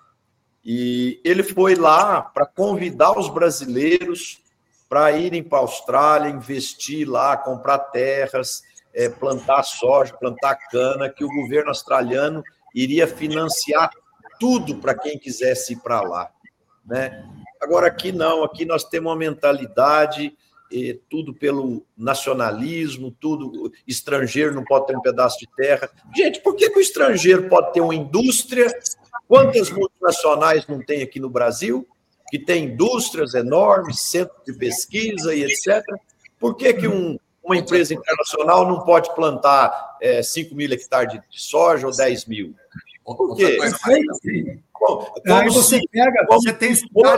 E ele foi lá para convidar os brasileiros para irem para a Austrália, investir lá, comprar terras, plantar soja, plantar cana, que o governo australiano iria financiar tudo para quem quisesse ir para lá, né? Agora, aqui não, aqui nós temos uma mentalidade, tudo pelo nacionalismo, tudo, estrangeiro não pode ter um pedaço de terra. Gente, por que o estrangeiro pode ter uma indústria? Quantas multinacionais não tem aqui no Brasil, que tem indústrias enormes, centros de pesquisa e etc.? Por que uma empresa internacional não pode plantar 5 mil hectares de soja ou 10 mil? Por quê? Aí você pega, você tem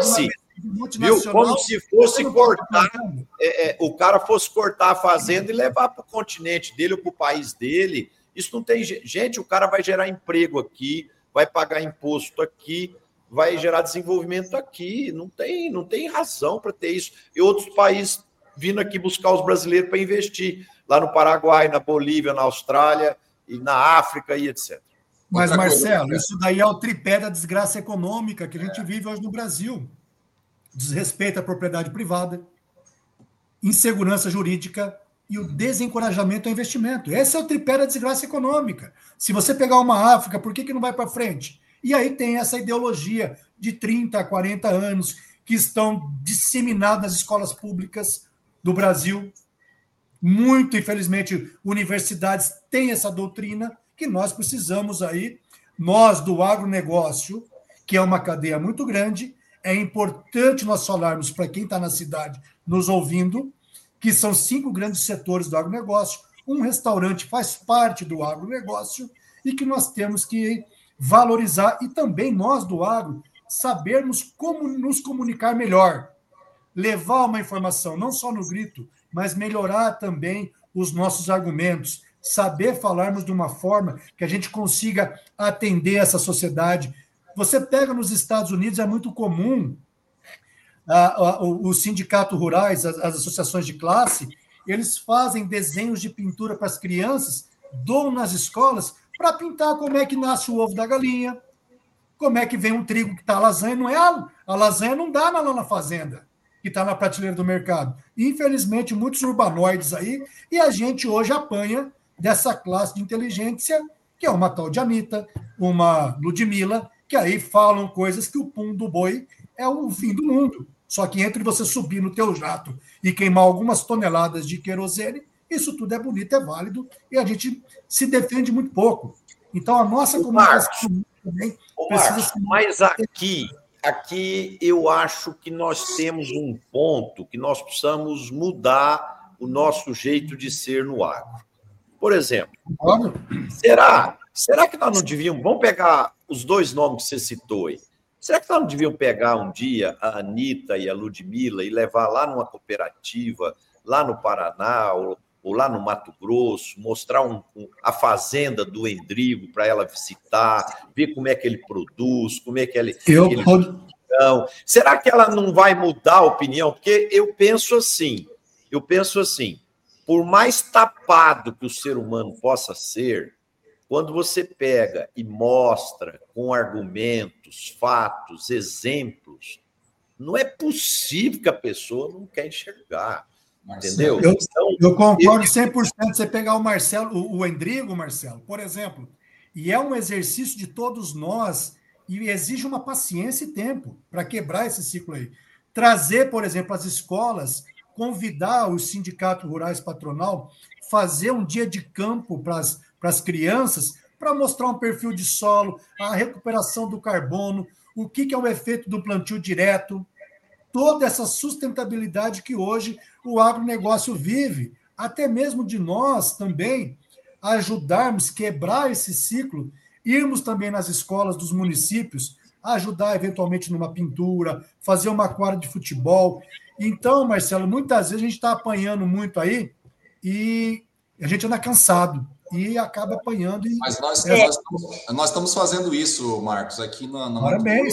como se fosse cortar, o cara fosse cortar a fazenda e levar para o continente dele ou para o país dele. Isso não tem... Gente, o cara vai gerar emprego aqui, vai pagar imposto aqui, vai gerar desenvolvimento aqui. Não tem razão para ter isso. E outros países vindo aqui buscar os brasileiros para investir, lá no Paraguai, na Bolívia, na Austrália, e na África e etc. Mas, Marcelo, isso daí é o tripé da desgraça econômica que a gente vive hoje no Brasil. Desrespeito à propriedade privada, insegurança jurídica e o desencorajamento ao investimento. Esse é o tripé da desgraça econômica. Se você pegar uma África, por que não vai para frente? E aí tem essa ideologia de 30 a 40 anos que estão disseminadas nas escolas públicas do Brasil. Muito, infelizmente, universidades têm essa doutrina que nós precisamos aí, nós do agronegócio, que é uma cadeia muito grande, é importante nós falarmos para quem está na cidade nos ouvindo, que são 5 grandes setores do agronegócio, um restaurante faz parte do agronegócio e que nós temos que valorizar e também nós do agro sabermos como nos comunicar melhor, levar uma informação não só no grito, mas melhorar também os nossos argumentos, saber falarmos de uma forma que a gente consiga atender essa sociedade. Você pega nos Estados Unidos, é muito comum os sindicatos rurais, as associações de classe, eles fazem desenhos de pintura para as crianças, doam nas escolas para pintar como é que nasce o ovo da galinha, como é que vem um trigo que está a lasanha. Não é a lasanha não dá lá na fazenda, que está na prateleira do mercado. Infelizmente, muitos urbanoides aí, e a gente hoje apanha dessa classe de inteligência, que é uma tal de Anitta, uma Ludmilla, que aí falam coisas que o pum do boi é o fim do mundo. Só que entre você subir no teu jato e queimar algumas toneladas de querosene, Isso tudo é bonito, é válido, e a gente se defende muito pouco. Então, a nossa comunicação também precisa ser... Mas aqui eu acho que nós temos um ponto que nós precisamos mudar o nosso jeito de ser no agro. Por exemplo, será que nós não devíamos... Vamos pegar os dois nomes que você citou aí. Será que nós não devíamos pegar um dia a Anitta e a Ludmilla e levar lá numa cooperativa, lá no Paraná ou lá no Mato Grosso, mostrar a fazenda do Endrigo para ela visitar, ver como é que ele produz, como é que ele... Será que ela não vai mudar a opinião? Porque eu penso assim, por mais tapado que o ser humano possa ser, quando você pega e mostra com argumentos, fatos, exemplos, não é possível que a pessoa não quer enxergar. Entendeu? Eu concordo 100%. Você pegar o Marcelo, o Endrigo, Marcelo, por exemplo, e é um exercício de todos nós e exige uma paciência e tempo para quebrar esse ciclo aí. Trazer, por exemplo, as escolas, convidar os sindicatos rurais patronal, fazer um dia de campo para as crianças, para mostrar um perfil de solo, a recuperação do carbono, o que é o efeito do plantio direto, toda essa sustentabilidade que hoje o agronegócio vive, até mesmo de nós também ajudarmos a quebrar esse ciclo, irmos também nas escolas dos municípios, ajudar eventualmente numa pintura, fazer uma quadra de futebol. Então, Marcelo, muitas vezes a gente está apanhando muito aí e a gente anda cansado e acaba apanhando. Mas nós estamos fazendo isso, Marcos, aqui no Parabéns.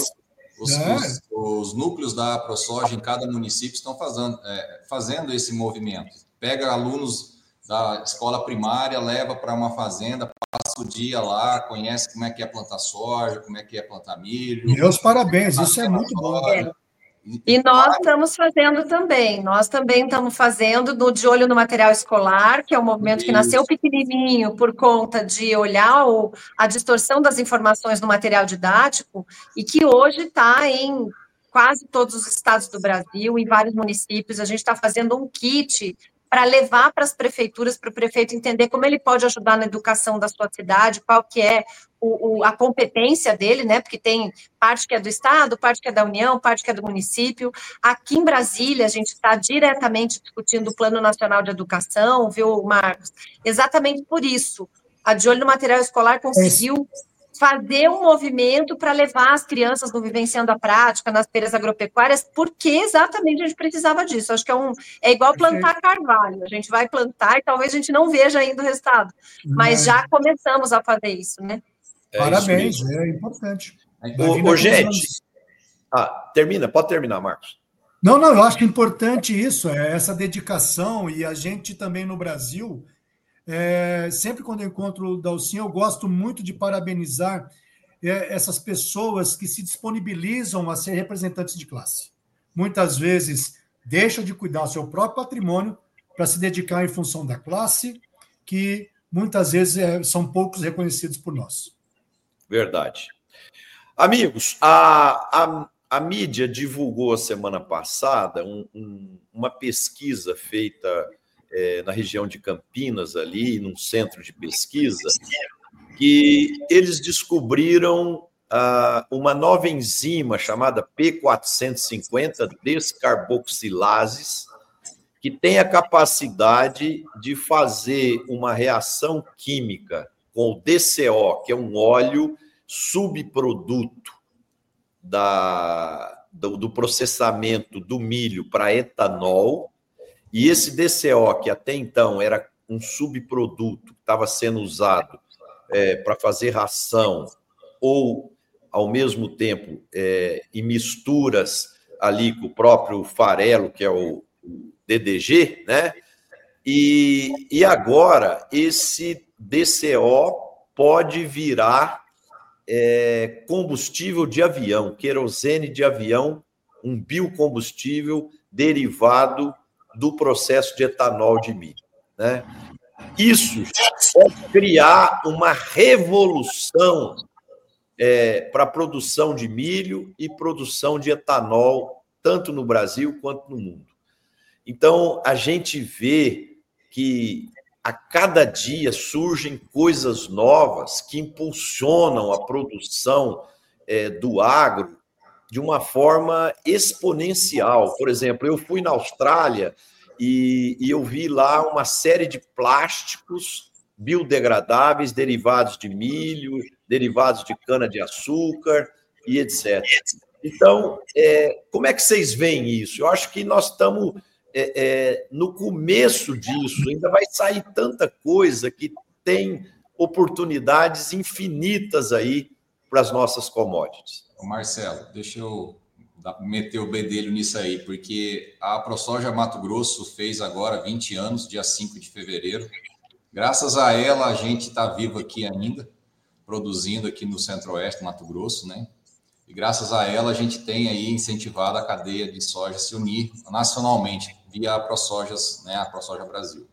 Os núcleos da ProSoja em cada município estão fazendo esse movimento. Pega alunos da escola primária, leva para uma fazenda, passa o dia lá, conhece como é que é plantar soja, como é que é plantar milho. Meus parabéns, isso é muito bom. E nós estamos fazendo também. Nós também estamos fazendo no De Olho no Material Escolar, que é um movimento que nasceu pequenininho por conta de olhar a distorção das informações no material didático e que hoje está em quase todos os estados do Brasil, em vários municípios. A gente está fazendo um kit para levar para as prefeituras, para o prefeito entender como ele pode ajudar na educação da sua cidade, qual que é a competência dele, né? Porque tem parte que é do Estado, parte que é da União, parte que é do município. Aqui em Brasília, a gente está diretamente discutindo o Plano Nacional de Educação, viu, Marcos? Exatamente por isso. A De Olho no Material Escolar conseguiu fazer um movimento para levar as crianças no Vivenciando a Prática, nas feiras agropecuárias, porque exatamente a gente precisava disso. Acho que é igual plantar carvalho. A gente vai plantar e talvez a gente não veja ainda o resultado. Mas já começamos a fazer isso, né? Parabéns, é importante. Gente, pode terminar, Marcos. Não, eu acho que é importante isso, essa dedicação, e a gente também no Brasil... sempre quando eu encontro o Dalcinho, eu gosto muito de parabenizar essas pessoas que se disponibilizam a ser representantes de classe. Muitas vezes deixam de cuidar do seu próprio patrimônio para se dedicar em função da classe, que muitas vezes são poucos reconhecidos por nós. Verdade. Amigos, a mídia divulgou a semana passada uma pesquisa feita na região de Campinas, ali, num centro de pesquisa, que eles descobriram uma nova enzima chamada P450 descarboxilases, que tem a capacidade de fazer uma reação química com o DCO, que é um óleo subproduto do processamento do milho para etanol. E esse DCO, que até então era um subproduto que estava sendo usado para fazer ração ou, ao mesmo tempo, em misturas ali com o próprio farelo, que é o DDG, né? E agora esse DCO pode virar combustível de avião, querosene de avião, um biocombustível derivado do processo de etanol de milho, né? Isso pode criar uma revolução para a produção de milho e produção de etanol, tanto no Brasil quanto no mundo. Então, a gente vê que a cada dia surgem coisas novas que impulsionam a produção do agro de uma forma exponencial. Por exemplo, eu fui na Austrália e eu vi lá uma série de plásticos biodegradáveis derivados de milho, derivados de cana-de-açúcar e etc. Então, como é que vocês veem isso? Eu acho que nós estamos no começo disso, ainda vai sair tanta coisa que tem oportunidades infinitas aí para as nossas commodities. Marcelo, deixa eu meter o bedelho nisso aí, porque a ProSoja Mato Grosso fez agora 20 anos, dia 5 de fevereiro. Graças a ela, a gente está vivo aqui ainda, produzindo aqui no Centro-Oeste, Mato Grosso, né? E graças a ela, a gente tem aí incentivado a cadeia de soja a se unir nacionalmente, via a ProSojas, né? A ProSoja Brasil.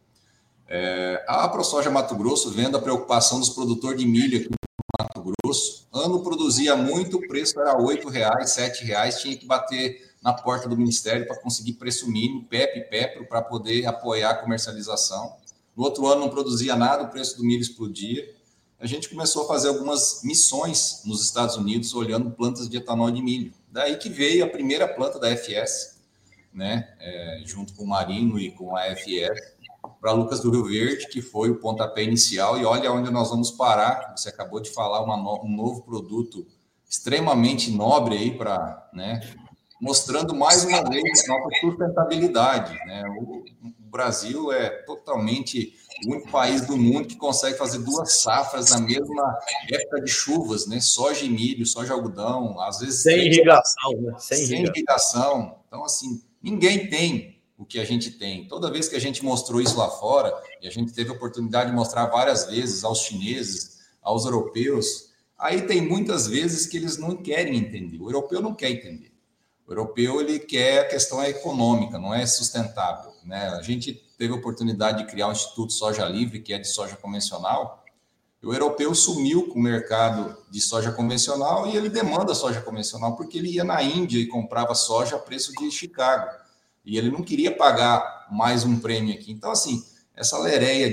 A ProSoja Mato Grosso, vendo a preocupação dos produtores de milho aqui no Mato Grosso, ano produzia muito, o preço era R$ 8, R$ 7, tinha que bater na porta do Ministério para conseguir preço mínimo, PEP e PEPRO, para poder apoiar a comercialização. No outro ano não produzia nada, o preço do milho explodia. A gente começou a fazer algumas missões nos Estados Unidos, olhando plantas de etanol de milho. Daí que veio a primeira planta da FS, né, junto com o Marino e com a FS, para Lucas do Rio Verde, que foi o pontapé inicial, e olha onde nós vamos parar. Você acabou de falar um novo produto extremamente nobre aí para, né, mostrando mais uma vez a nossa sustentabilidade, né? O Brasil é totalmente o único país do mundo que consegue fazer 2 safras na mesma época de chuvas, né? Soja e milho, soja e algodão, às vezes sem irrigação, né? Sem irrigação. Então, assim, ninguém tem o que a gente tem. Toda vez que a gente mostrou isso lá fora, e a gente teve a oportunidade de mostrar várias vezes aos chineses, aos europeus, aí tem muitas vezes que eles não querem entender. O europeu não quer entender. O europeu, ele quer a questão econômica, não é sustentável, né? A gente teve a oportunidade de criar o Instituto Soja Livre, que é de soja convencional. O europeu sumiu com o mercado de soja convencional e ele demanda soja convencional porque ele ia na Índia e comprava soja a preço de Chicago. E ele não queria pagar mais um prêmio aqui. Então, assim, essa lereia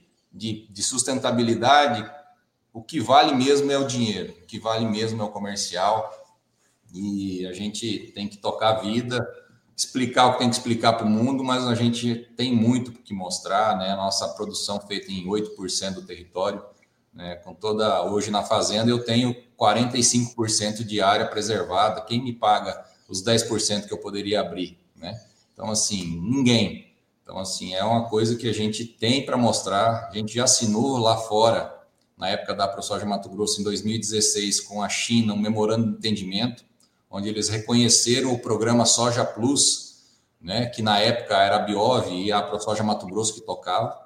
de sustentabilidade, o que vale mesmo é o dinheiro, o que vale mesmo é o comercial. E a gente tem que tocar a vida, explicar o que tem que explicar para o mundo, mas a gente tem muito que mostrar, né? A nossa produção feita em 8% do território, né? Hoje na fazenda eu tenho 45% de área preservada. Quem me paga os 10% que eu poderia abrir, né? Então, assim, ninguém. Então, assim, é uma coisa que a gente tem para mostrar. A gente já assinou lá fora, na época da ProSoja Mato Grosso, em 2016, com a China, um memorando de entendimento, onde eles reconheceram o programa Soja Plus, né, que na época era a Biov e a ProSoja Mato Grosso que tocava.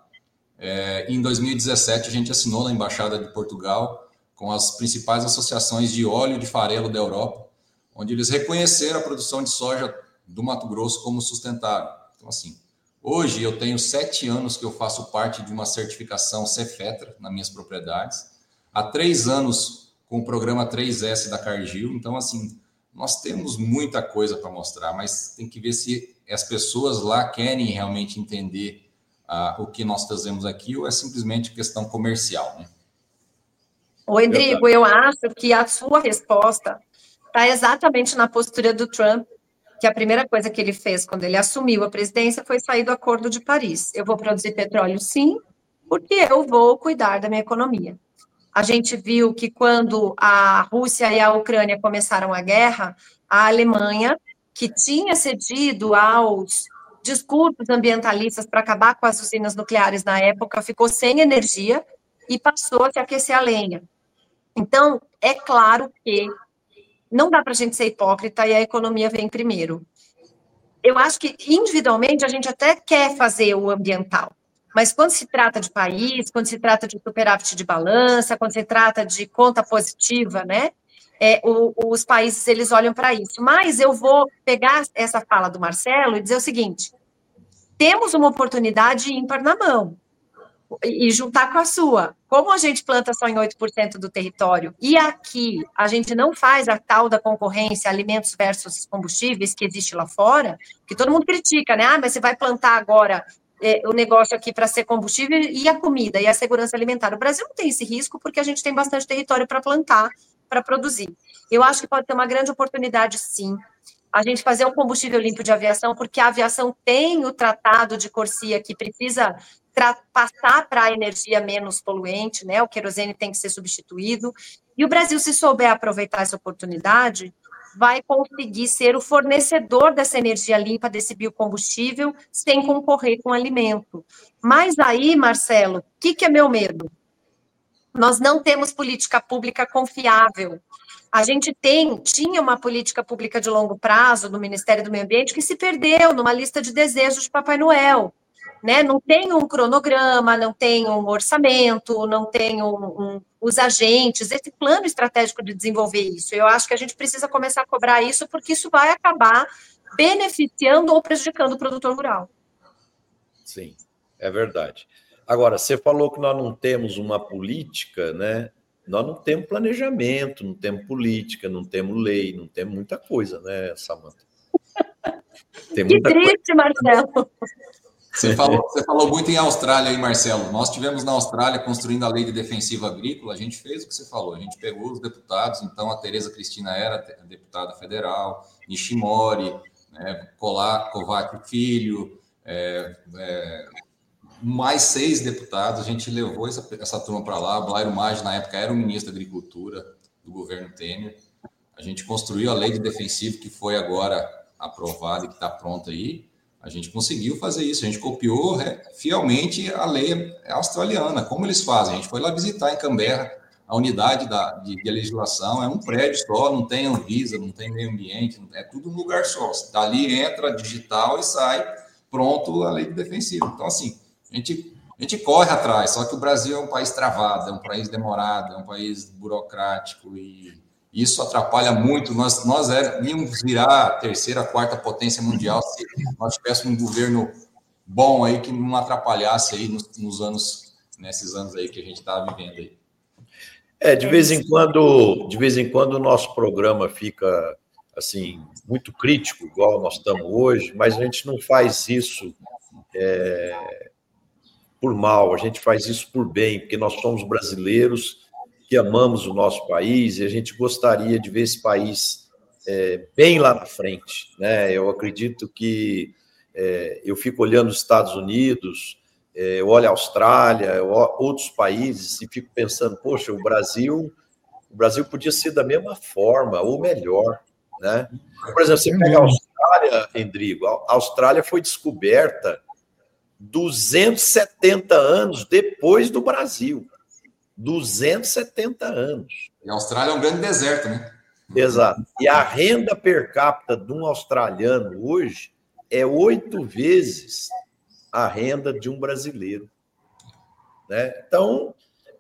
Em 2017, a gente assinou na Embaixada de Portugal com as principais associações de óleo de farelo da Europa, onde eles reconheceram a produção de soja do Mato Grosso como sustentável. Então, assim, hoje eu tenho 7 anos que eu faço parte de uma certificação Cefetra nas minhas propriedades, há 3 anos com o programa 3S da Cargill. Então, assim, nós temos muita coisa para mostrar, mas tem que ver se as pessoas lá querem realmente entender o que nós fazemos aqui ou é simplesmente questão comercial, né? Ô, Endrigo, eu acho que a sua resposta está exatamente na postura do Trump, que a primeira coisa que ele fez quando ele assumiu a presidência foi sair do Acordo de Paris. Eu vou produzir petróleo, sim, porque eu vou cuidar da minha economia. A gente viu que quando a Rússia e a Ucrânia começaram a guerra, a Alemanha, que tinha cedido aos discursos ambientalistas para acabar com as usinas nucleares na época, ficou sem energia e passou a se aquecer a lenha. Então, é claro que não dá para a gente ser hipócrita e a economia vem primeiro. Eu acho que, individualmente, a gente até quer fazer o ambiental, mas quando se trata de país, quando se trata de superávit de balança, quando se trata de conta positiva, né, os países, eles olham para isso. Mas eu vou pegar essa fala do Marcelo e dizer o seguinte: temos uma oportunidade ímpar na mão, e juntar com a sua. Como a gente planta só em 8% do território, e aqui a gente não faz a tal da concorrência alimentos versus combustíveis que existe lá fora, que todo mundo critica, né? Ah, mas você vai plantar agora o negócio aqui para ser combustível e a comida e a segurança alimentar. O Brasil não tem esse risco porque a gente tem bastante território para plantar, para produzir. Eu acho que pode ter uma grande oportunidade, sim, a gente fazer um combustível limpo de aviação, porque a aviação tem o tratado de Corsia que precisa passar para a energia menos poluente, né? O querosene tem que ser substituído. E o Brasil, se souber aproveitar essa oportunidade, vai conseguir ser o fornecedor dessa energia limpa, desse biocombustível, sem concorrer com alimento. Mas aí, Marcelo, o que é meu medo? Nós não temos política pública confiável. A gente tinha uma política pública de longo prazo no Ministério do Meio Ambiente que se perdeu numa lista de desejos de Papai Noel. Né? Não tem um cronograma, não tem um orçamento, não tem os agentes, esse plano estratégico de desenvolver isso. Eu acho que a gente precisa começar a cobrar isso, porque isso vai acabar beneficiando ou prejudicando o produtor rural. Sim, é verdade. Agora, você falou que nós não temos uma política, né? Nós não temos planejamento, não temos política, não temos lei, não temos muita coisa, né, Samanta? Tem muita que triste, coisa. Marcelo. Você falou muito em Austrália aí, Marcelo. Nós tivemos na Austrália construindo a lei de defensiva agrícola, a gente fez o que você falou, a gente pegou os deputados, então a Tereza Cristina era deputada federal, Nishimori, né, Kovac Filho, mais 6 deputados, a gente levou essa turma para lá, Blairo Maggi, na época, era o ministro da Agricultura do governo Temer, a gente construiu a lei de defensivo, que foi agora aprovada e que está pronta aí. A gente conseguiu fazer isso, a gente copiou fielmente a lei australiana, como eles fazem. A gente foi lá visitar em Canberra a unidade de legislação, é um prédio só, não tem Anvisa, não tem meio ambiente, é tudo um lugar só. Dali entra digital e sai pronto a lei de defensivo. Então, assim, a gente corre atrás, só que o Brasil é um país travado, é um país demorado, é um país burocrático e isso atrapalha muito. Nós íamos virar a terceira, quarta potência mundial se nós tivéssemos um governo bom aí que não atrapalhasse aí nesses anos aí que a gente está vivendo aí. De vez em quando o nosso programa fica assim muito crítico, igual nós estamos hoje, mas a gente não faz isso por mal, a gente faz isso por bem, porque nós somos brasileiros que amamos o nosso país e a gente gostaria de ver esse país bem lá na frente, né? Eu acredito que eu fico olhando os Estados Unidos, eu olho a Austrália, outros países e fico pensando, poxa, o Brasil podia ser da mesma forma ou melhor, né? Por exemplo, você pega a Austrália, Endrigo, a Austrália foi descoberta 270 anos depois do Brasil. 270 anos. E a Austrália é um grande deserto, né? Exato. E a renda per capita de um australiano hoje é 8 vezes a renda de um brasileiro. Né? Então,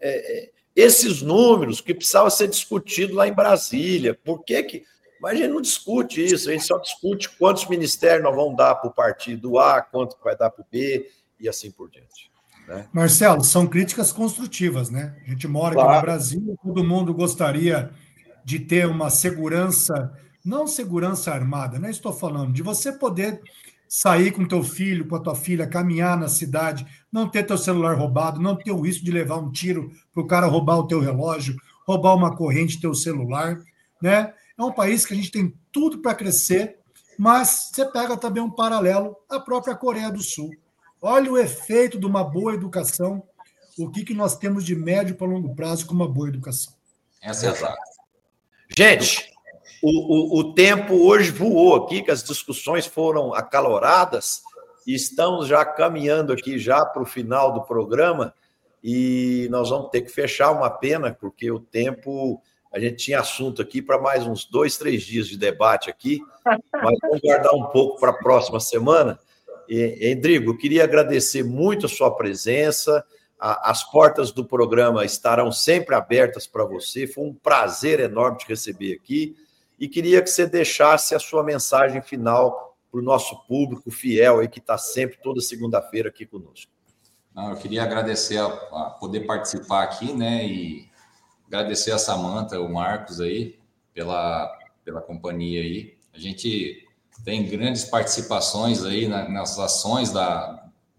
esses números que precisavam ser discutidos lá em Brasília, por que... Mas a gente não discute isso, a gente só discute quantos ministérios nós vamos dar para o partido A, quanto vai dar para o B, e assim por diante. Né? Marcelo, são críticas construtivas, né? A gente mora aqui no Brasil, todo mundo gostaria de ter uma segurança, não segurança armada, né? Estou falando de você poder sair com teu filho, com a tua filha, caminhar na cidade, não ter teu celular roubado, não ter o risco de levar um tiro para o cara roubar o teu relógio, roubar uma corrente teu celular, né? É um país que a gente tem tudo para crescer, mas você pega também um paralelo à própria Coreia do Sul. Olha o efeito de uma boa educação, o que nós temos de médio para longo prazo com uma boa educação. Essa é a frase. Gente, o tempo hoje voou aqui, que as discussões foram acaloradas, e estamos já caminhando aqui já para o final do programa, e nós vamos ter que fechar, uma pena, porque o tempo... A gente tinha assunto aqui para mais uns 2, 3 dias de debate aqui, mas vamos guardar um pouco para a próxima semana. Endrigo, eu queria agradecer muito a sua presença, as portas do programa estarão sempre abertas para você, foi um prazer enorme te receber aqui, e queria que você deixasse a sua mensagem final para o nosso público fiel, aí, que está sempre, toda segunda-feira, aqui conosco. Eu queria agradecer a poder participar aqui, né, e agradecer a Samanta, o Marcos aí, pela companhia aí. A gente tem grandes participações aí nas ações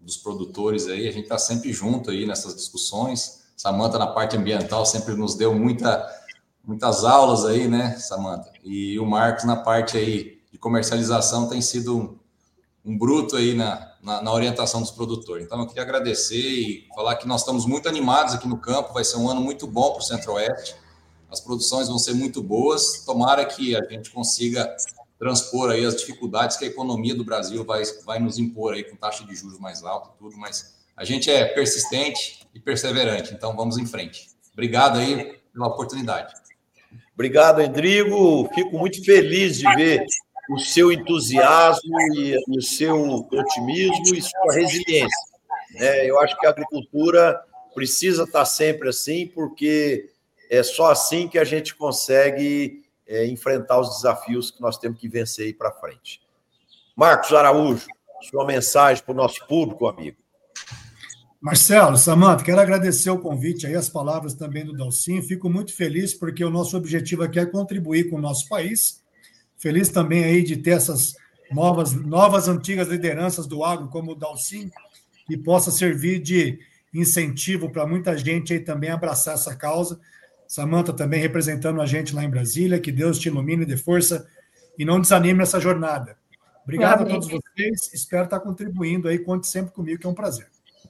dos produtores aí, a gente está sempre junto aí nessas discussões. Samantha, na parte ambiental, sempre nos deu muitas aulas aí, né, Samantha? E o Marcos, na parte aí de comercialização, tem sido um bruto aí na orientação dos produtores. Então, eu queria agradecer e falar que nós estamos muito animados aqui no campo, vai ser um ano muito bom para o Centro-Oeste, as produções vão ser muito boas, tomara que a gente consiga transpor aí as dificuldades que a economia do Brasil vai nos impor aí com taxa de juros mais alta e tudo, mas a gente é persistente e perseverante, então vamos em frente. Obrigado aí pela oportunidade. Obrigado, Endrigo. Fico muito feliz de ver o seu entusiasmo e o seu otimismo e sua resiliência. Eu acho que a agricultura precisa estar sempre assim, porque é só assim que a gente consegue enfrentar os desafios que nós temos que vencer aí para frente. Marcos Araújo, sua mensagem para o nosso público, amigo. Marcelo, Samantha, quero agradecer o convite aí, as palavras também do Dalcin. Fico muito feliz porque o nosso objetivo aqui é contribuir com o nosso país. Feliz também aí de ter essas novas antigas lideranças do agro, como o Dalcin, que possa servir de incentivo para muita gente aí também abraçar essa causa. Samantha também representando a gente lá em Brasília, que Deus te ilumine, dê força e não desanime nessa jornada. Obrigado a todos vocês, espero estar contribuindo aí, conte sempre comigo, que é um prazer.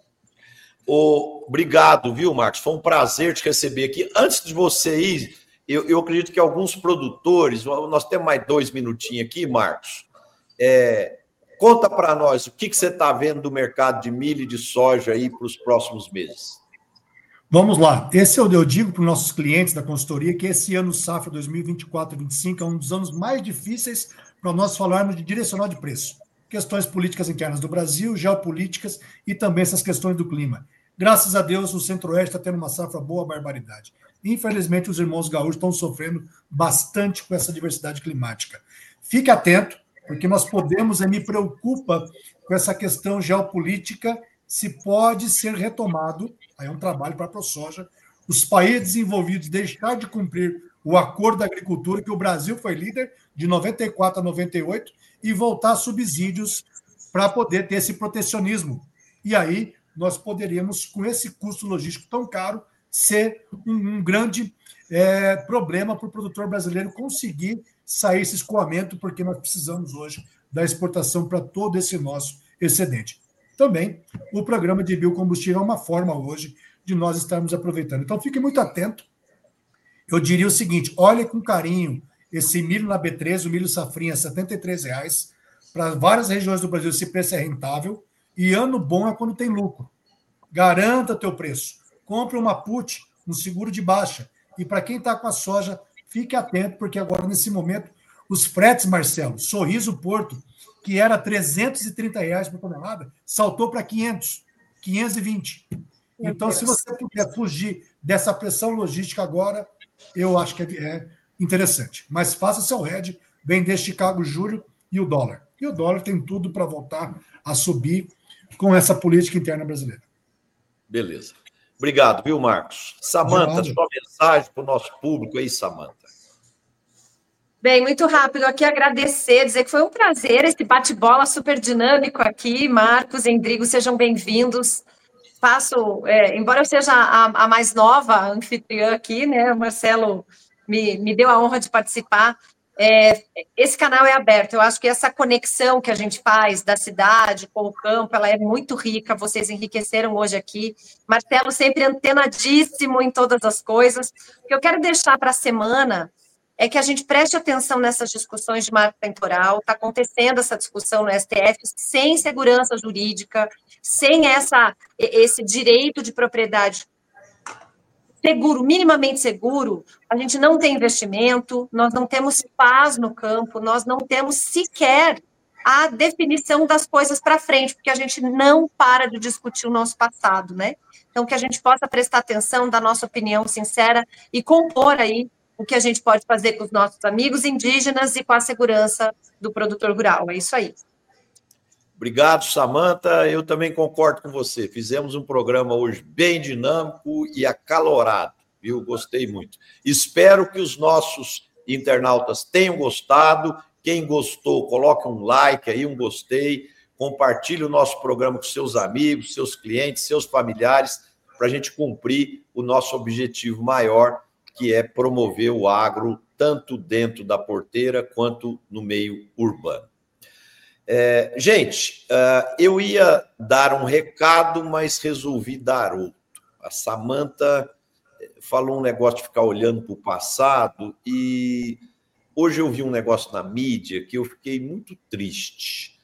Obrigado, viu, Marcos? Foi um prazer te receber aqui. Antes de você ir, eu acredito que alguns produtores, nós temos mais 2 minutinhos aqui, Marcos. Conta para nós o que você está vendo do mercado de milho e de soja aí para os próximos meses. Vamos lá. Esse eu digo para os nossos clientes da consultoria que esse ano safra 2024-25 é um dos anos mais difíceis para nós falarmos de direcional de preço. Questões políticas internas do Brasil, geopolíticas e também essas questões do clima. Graças a Deus, o Centro-Oeste está tendo uma safra boa, barbaridade. Infelizmente, os irmãos gaúchos estão sofrendo bastante com essa diversidade climática. Fique atento, porque nós podemos, me preocupa com essa questão geopolítica, se pode ser retomado, aí é um trabalho para a ProSoja, os países desenvolvidos deixar de cumprir o acordo da agricultura, que o Brasil foi líder de 94 a 98, e voltar a subsídios para poder ter esse protecionismo. E aí nós poderíamos, com esse custo logístico tão caro, ser um grande problema para o produtor brasileiro conseguir sair esse escoamento, porque nós precisamos hoje da exportação para todo esse nosso excedente. Também, o programa de biocombustível é uma forma hoje de nós estarmos aproveitando. Então, fique muito atento. Eu diria o seguinte, olhe com carinho esse milho na B13, o milho safrinha, R$ 73,00, para várias regiões do Brasil esse preço é rentável, e ano bom é quando tem lucro. Garanta teu preço. Compre uma put, um seguro de baixa. E para quem está com a soja, fique atento, porque agora, nesse momento, os fretes, Marcelo, Sorriso Porto, que era R$ 330,00 por tonelada, saltou para 500, 520. Então, se você puder fugir dessa pressão logística agora, eu acho que é interessante. Mas faça seu hedge, vender Chicago Júlio e o dólar. E o dólar tem tudo para voltar a subir com essa política interna brasileira. Beleza. Obrigado, viu, Marcos? Samantha, sua mensagem para o nosso público aí, Samantha. Bem, muito rápido aqui agradecer, dizer que foi um prazer esse bate-bola super dinâmico aqui. Marcos, Endrigo, sejam bem-vindos. Embora eu seja a mais nova anfitriã aqui, né, o Marcelo me deu a honra de participar. Esse canal é aberto, eu acho que essa conexão que a gente faz da cidade com o campo, ela é muito rica, vocês enriqueceram hoje aqui. Marcelo sempre antenadíssimo em todas as coisas. O que eu quero deixar para a semana é que a gente preste atenção nessas discussões de marco temporal, está acontecendo essa discussão no STF sem segurança jurídica, sem esse direito de propriedade seguro, minimamente seguro, a gente não tem investimento, nós não temos paz no campo, nós não temos sequer a definição das coisas para frente, porque a gente não para de discutir o nosso passado, né? Então, que a gente possa prestar atenção, dar nossa opinião sincera e compor aí o que a gente pode fazer com os nossos amigos indígenas e com a segurança do produtor rural. É isso aí. Obrigado, Samantha. Eu também concordo com você. Fizemos um programa hoje bem dinâmico e acalorado, viu? Gostei muito. Espero que os nossos internautas tenham gostado. Quem gostou, coloque um like aí, um gostei. compartilhe o nosso programa com seus amigos, seus clientes, seus familiares, para a gente cumprir o nosso objetivo maior, que é promover o agro tanto dentro da porteira quanto no meio urbano. Gente, eu ia dar um recado, mas resolvi dar outro. A Samantha falou um negócio de ficar olhando para o passado e hoje eu vi um negócio na mídia que eu fiquei muito triste.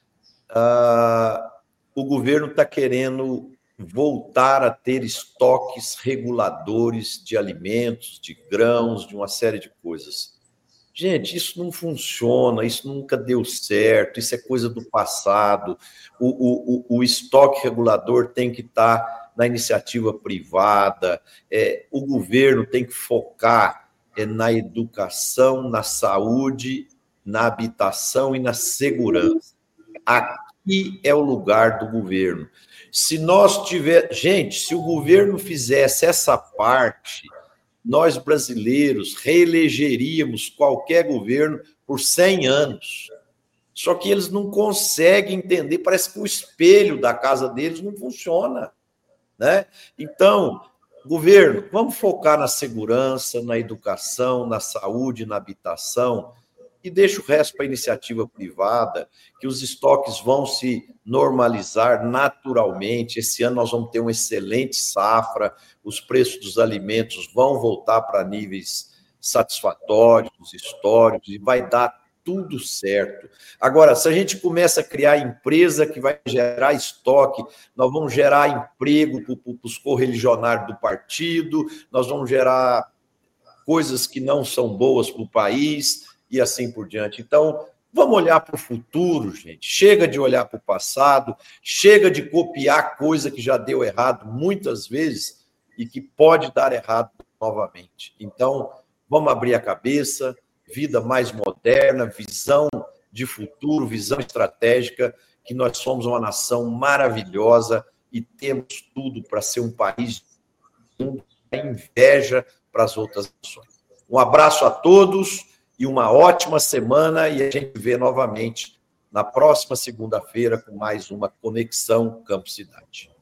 O governo está querendo voltar a ter estoques reguladores de alimentos, de grãos, de uma série de coisas. Gente, isso não funciona, isso nunca deu certo, isso é coisa do passado. O estoque regulador tem que estar na iniciativa privada, o governo tem que focar na educação, na saúde, na habitação e na segurança. Aqui é o lugar do governo. Se o governo fizesse essa parte, nós brasileiros reelegeríamos qualquer governo por 100 anos. Só que eles não conseguem entender, parece que o espelho da casa deles não funciona, né? Então, governo, vamos focar na segurança, na educação, na saúde, na habitação, e deixa o resto para a iniciativa privada, que os estoques vão se normalizar naturalmente. Esse ano nós vamos ter uma excelente safra, os preços dos alimentos vão voltar para níveis satisfatórios, históricos, e vai dar tudo certo. Agora, se a gente começa a criar empresa que vai gerar estoque, nós vamos gerar emprego para os correligionários do partido, nós vamos gerar coisas que não são boas para o país, e assim por diante. Então, vamos olhar para o futuro, gente. Chega de olhar para o passado, chega de copiar coisa que já deu errado muitas vezes e que pode dar errado novamente. Então, vamos abrir a cabeça, vida mais moderna, visão de futuro, visão estratégica, que nós somos uma nação maravilhosa e temos tudo para ser um país de inveja para as outras nações. Um abraço a todos e uma ótima semana, e a gente vê novamente na próxima segunda-feira com mais uma Conexão Campo Cidade.